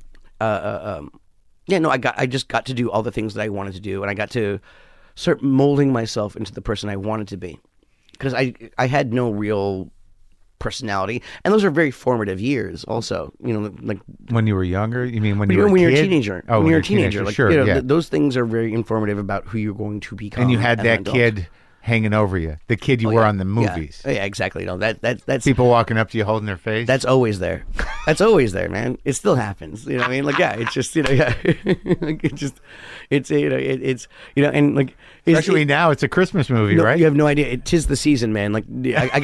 I just got to do all the things that I wanted to do, and I got to start molding myself into the person I wanted to be, because I had no real personality, and those are very formative years. Also, like when you were younger. You mean when you're a teenager? Oh, when you're a teenager, like, sure. Those things are very informative about who you're going to become. And you had that kid hanging over you, the kid you were on the movies. Yeah, exactly. That's people walking up to you holding their face. That's always there. That's always there, man. It still happens. You know what I mean? Like, yeah, it's just, like, it's and like, especially now, it's a Christmas movie, right? You have no idea. It 'tis the season, man. Like,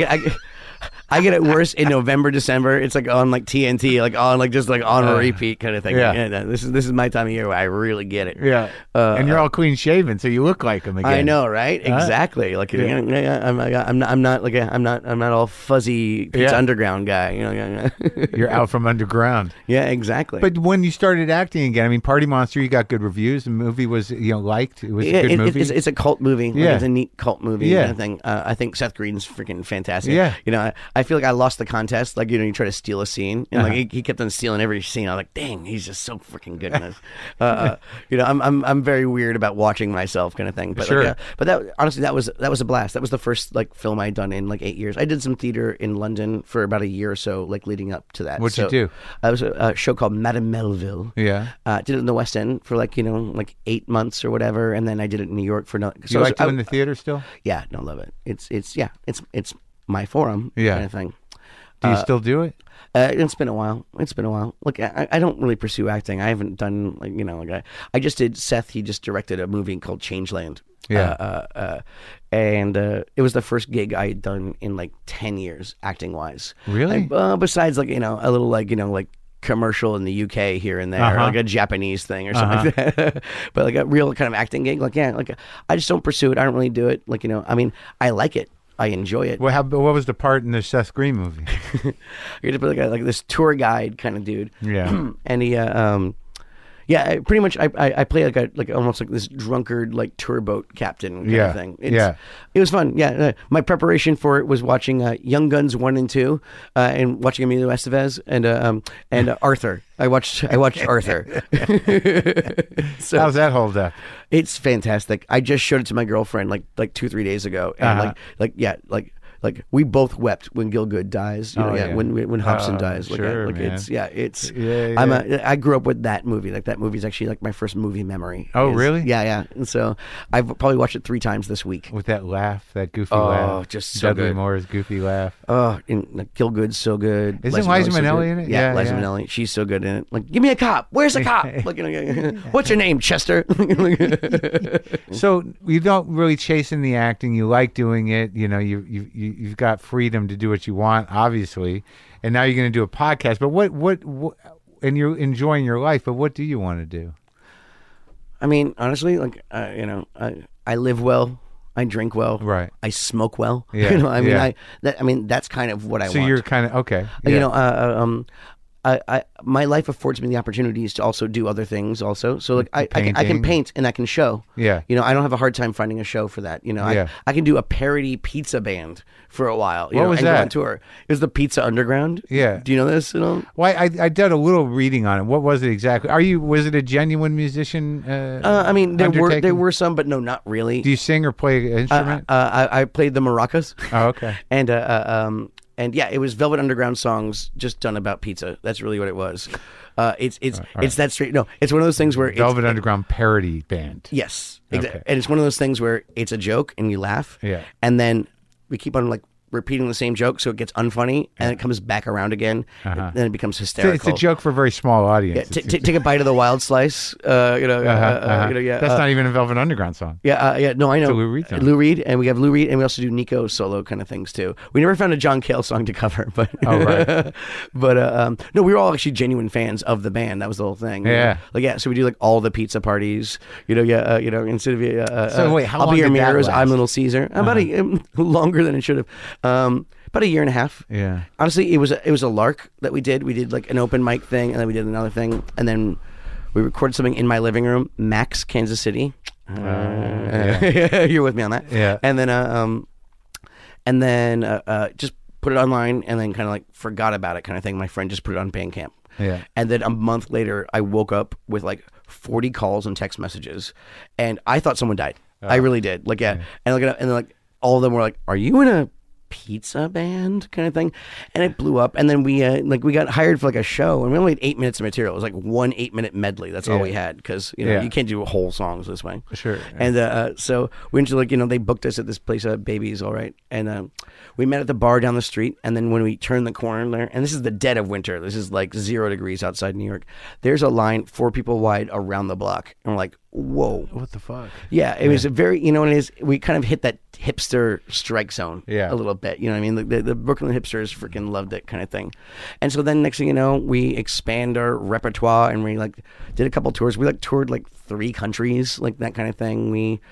I get it worse in November, December. It's like on like TNT, like on like just like on a repeat kind of thing. Yeah. This is my time of year where I really get it. Yeah. And you're all clean shaven, so you look like him again. I know, right? Exactly. Like, I'm not all fuzzy Pizza Underground guy. You're out from underground. Yeah, exactly. But when you started acting again, I mean, Party Monster, you got good reviews. The movie was liked. It was a good movie. It's a cult movie. Yeah. It's a neat cult movie kind of thing. I think Seth Green's freaking fantastic. Yeah. I feel like I lost the contest. Like, you try to steal a scene, and like he kept on stealing every scene. I was like, dang, he's just so freaking good in this. I'm very weird about watching myself, kind of thing. But sure. But that honestly, that was a blast. That was the first like film I'd done in like 8 years. I did some theater in London for about a year or so, like leading up to that. What'd you do? I was a show called Madame Melville. Yeah. Did it in the West End for like 8 months or whatever, and then I did it in New York for You like doing the theater still? Yeah, no, love it. It's my forum kind of thing. Do you still do it? It's been a while. Look, I don't really pursue acting. I haven't done I just did Seth. He just directed a movie called Changeland. Yeah. And it was the first gig I had done in like 10 years, acting wise. Really? Besides a little like commercial in the UK here and there, or like a Japanese thing or something like that. But like a real kind of acting gig, I just don't pursue it. I don't really do it. I mean, I like it. I enjoy it. Well, what was the part in the Seth Green movie? You're just like this tour guide kind of dude. Yeah. And he, pretty much I play like almost like this drunkard like tour boat captain kind of thing. It was fun. Yeah. My preparation for it was watching Young Guns 1 and 2, and watching Emilio Estevez and Arthur. I watched Arthur. So, how's that hold up? It's fantastic. I just showed it to my girlfriend like 2-3 days ago, and like we both wept when Gielgud dies. When Hobson dies. Sure, man. I grew up with that movie. Like, that movie is actually like my first movie memory. Oh, really? Yeah. And so I've probably watched it 3 times this week. With that laugh, that goofy laugh. Oh, just so Dudley good. Moore's goofy laugh. Oh, and like, Gielgud's so good. Isn't Liza Minnelli in it? Yeah, Liza Minnelli. She's so good in it. Like, give me a cop. Where's the cop? Like, what's your name, Chester? So you don't really chase in the acting. You like doing it. You've got freedom to do what you want, obviously, and now you're going to do a podcast. But what and you're enjoying your life, but what do you want to do? I mean, honestly, like, I live well, I drink well, right? I smoke well. Yeah. I mean, that's kind of what I want. So you're kind of okay. Yeah. my life affords me the opportunities to also do other things also. So like I can paint and I can show. Yeah. You know, I don't have a hard time finding a show for that. You know, I can do a parody pizza band for a while. What was and that? Go on tour. It was the Pizza Underground. Yeah. Do you know this at all? Well, I did a little reading on it. What was it exactly? Was it a genuine musician? I mean, there were some, but no, not really. Do you sing or play an instrument? I played the maracas. Oh, okay. And yeah, it was Velvet Underground songs just done about pizza. That's really what it was. It's that straight. No, it's one of those things where Velvet Underground parody band. Yes, okay. And it's one of those things where it's a joke and you laugh. Yeah. And then we keep on like repeating the same joke, so it gets unfunny, and it comes back around again, and then it becomes hysterical. It's a joke for a very small audience. Yeah, take a bite of the wild slice. That's not even a Velvet Underground song. Yeah. No, I know. It's a Lou Reed song. Lou Reed, and we have Lou Reed, and we also do Nico solo kind of things too. We never found a John Cale song to cover, but right. but no, we were all actually genuine fans of the band. That was the whole thing. Yeah. So we do like all the pizza parties. Instead of so wait, how I'll long be your did that mirrors. last? I'm Little Caesar. About longer than it should have. About a year and a half. Yeah. Honestly, it was a lark that we did. We did like an open mic thing, and then we did another thing, and then we recorded something in my living room, Max, Kansas City. You're with me on that. Yeah. And then just put it online, and then kind of like forgot about it, kind of thing. My friend just put it on Bandcamp. Yeah. And then a month later, I woke up with like 40 calls and text messages, and I thought someone died. I really did. Like, yeah. And then like all of them were like, "Are you in a pizza band?" kind of thing, and it blew up. And then we got hired for like a show, and we only had 8 minutes of material. It was like 1 8-minute medley. That's all we had, because you can't do whole songs this way. Sure. And so we went to they booked us at this place, Babies, all right, and we met at the bar down the street. And then when we turned the corner there, and this is the dead of winter, this is like 0 degrees outside New York, there's a line 4 people wide around the block, and we're like, whoa, what the fuck? Yeah, it was a very, what it is, we kind of hit that hipster strike zone a little bit, you know what I mean? The Brooklyn hipsters freaking loved it, kind of thing. And so then next thing you know, we expand our repertoire, and we like did a couple tours. We like toured like 3 countries, like that kind of thing.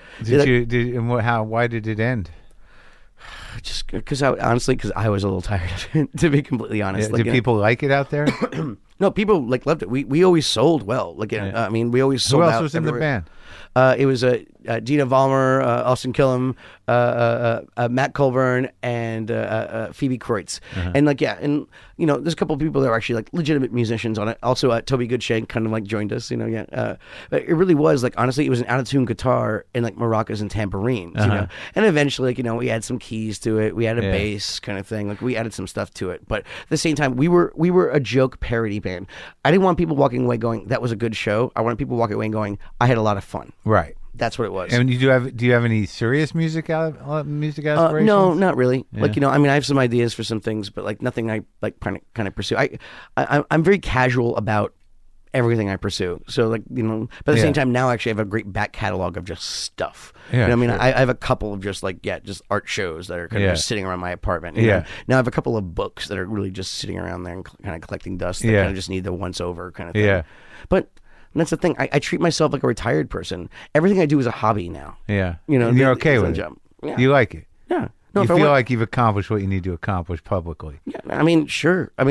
Why did it end? Just because I was a little tired of it, to be completely honest. Did people like it out there? No, people loved it. We always sold well. I mean, we always sold out. Who else was everywhere. In the band? It was Dina Vollmer, Austin Killam, Matt Colburn, and Phoebe Kreutz. And there's a couple of people that were actually like legitimate musicians on it. Also, Toby Goodshank kind of like joined us. But it really was like, honestly, it was an out of tune guitar and like maracas and tambourines. And eventually, we had some keys to it. We had a bass kind of thing. Like we added some stuff to it. But at the same time, we were a joke parody band. I didn't want people walking away going, "That was a good show." I wanted people walking away going, "I had a lot of fun." Right. That's what it was. And do you have any serious music aspirations? No, not really. Yeah. I have some ideas for some things, but like nothing I like kind of pursue. I'm very casual about everything I pursue. So but at the same time, now actually I have a great back catalog of just stuff. Yeah, sure. I have a couple of just art shows that are kind of just sitting around my apartment. Now I have a couple of books that are really just sitting around there and kind of collecting dust that kind of just need the once over kind of thing. Yeah. But that's the thing. I treat myself like a retired person. Everything I do is a hobby now. Yeah. And you're okay with it. Yeah. You like it. Yeah. No, you feel like you've accomplished what you need to accomplish publicly. Yeah. I mean, sure. I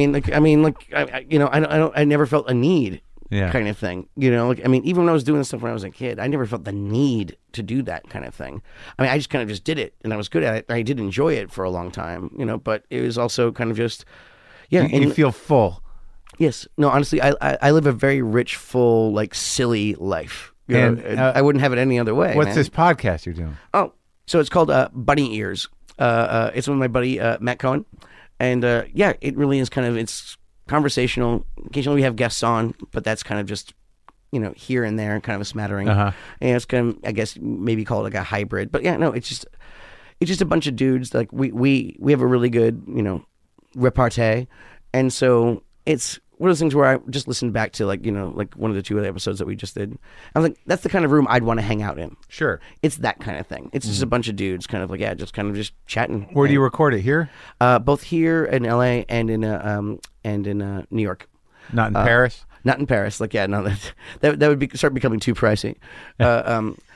never felt a need. Yeah. Kind of thing, even when I was doing this stuff when I was a kid, I never felt the need to do that kind of thing. I just kind of just did it, and I was good at it. I did enjoy it for a long time, but it was also kind of just, You feel full. Yes. No, honestly, I live a very rich, full, like silly life. I wouldn't have it any other way. What's this podcast you're doing? Oh, so it's called Bunny Ears. It's with my buddy Matt Cohen, and it really is kind of it's conversational. Occasionally we have guests on, but that's kind of just here and there, kind of a smattering. And it's kind of, I guess, maybe call it like a hybrid. But it's just a bunch of dudes. Like we have a really good repartee, and so it's one of those things where I just listened back to like one of the 2 other episodes that we just did. I was like, that's the kind of room I'd want to hang out in. Sure. It's that kind of thing. It's just a bunch of dudes kind of like, just chatting. Where do you record it? Here? Both here in LA and in New York. Not in Paris? Not in Paris. That would start becoming too pricey.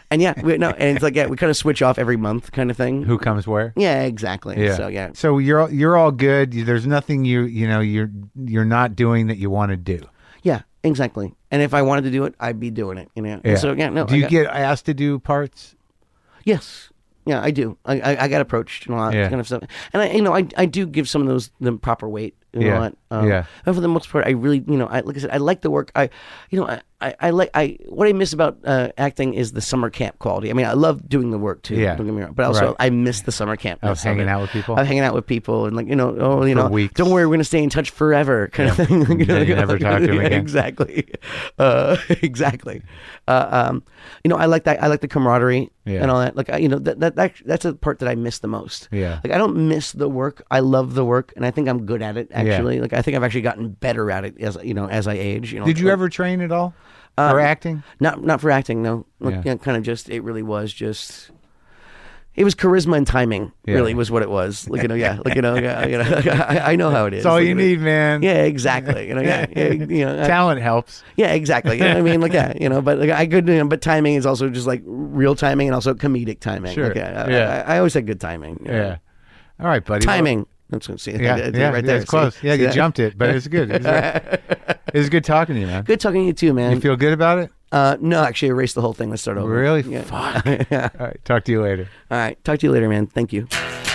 And and it's like we kind of switch off every month, kind of thing. Who comes where? Yeah, exactly. Yeah. So you're all good. There's nothing you're not doing that you want to do. Yeah, exactly. And if I wanted to do it, I'd be doing it. Yeah. So do you get asked to do parts? Yes. Yeah, I do. I got approached and all that kind of stuff, and I do give some of those the proper weight. And for the most part, I really, like I said, I like the work. I what I miss about acting is the summer camp quality. I mean, I love doing the work too. Yeah. Don't get me wrong, but also I miss the summer camp. I was hanging out with people. I'm hanging out with people, and weeks. Don't worry, we're gonna stay in touch forever, kind of thing. You never talk to them again. Exactly, exactly. I like that. I like the camaraderie and all that. Like, that's a part that I miss the most. Yeah. Like, I don't miss the work. I love the work, and I think I'm good at it. Actually, like I think I've actually gotten better at it as I age. Did you ever train at all for acting? Not for acting, no. Kind of just it really was just. It was charisma and timing. Really was what it was. Like I know how it is. That's all you need, man. Yeah, exactly. Talent helps. Yeah, exactly. I mean, but timing is also just like real timing and also comedic timing. Sure. I always had good timing. Yeah. All right, buddy. Timing. That's what I'm saying. Right there. It's close. See? You jumped it, but it's good. It was good talking to you, man. Good talking to you too, man. You feel good about it? No, actually, erase the whole thing. Let's start over. Really? Yeah. Fuck. All right. Talk to you later. All right. Talk to you later, man. Thank you.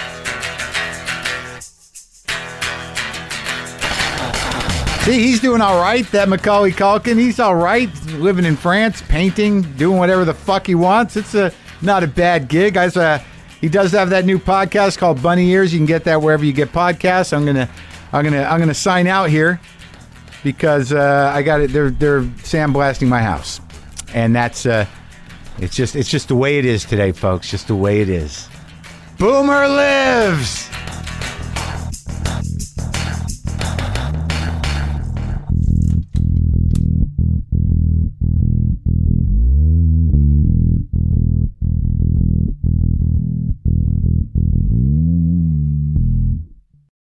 See, he's doing all right, that Macaulay Culkin. He's all right, living in France, painting, doing whatever the fuck he wants. It's not a bad gig. He does have that new podcast called Bunny Ears. You can get that wherever you get podcasts. I'm gonna sign out here because I got it. They're sandblasting my house, and that's it's just the way it is today, folks. Just the way it is. Boomer lives.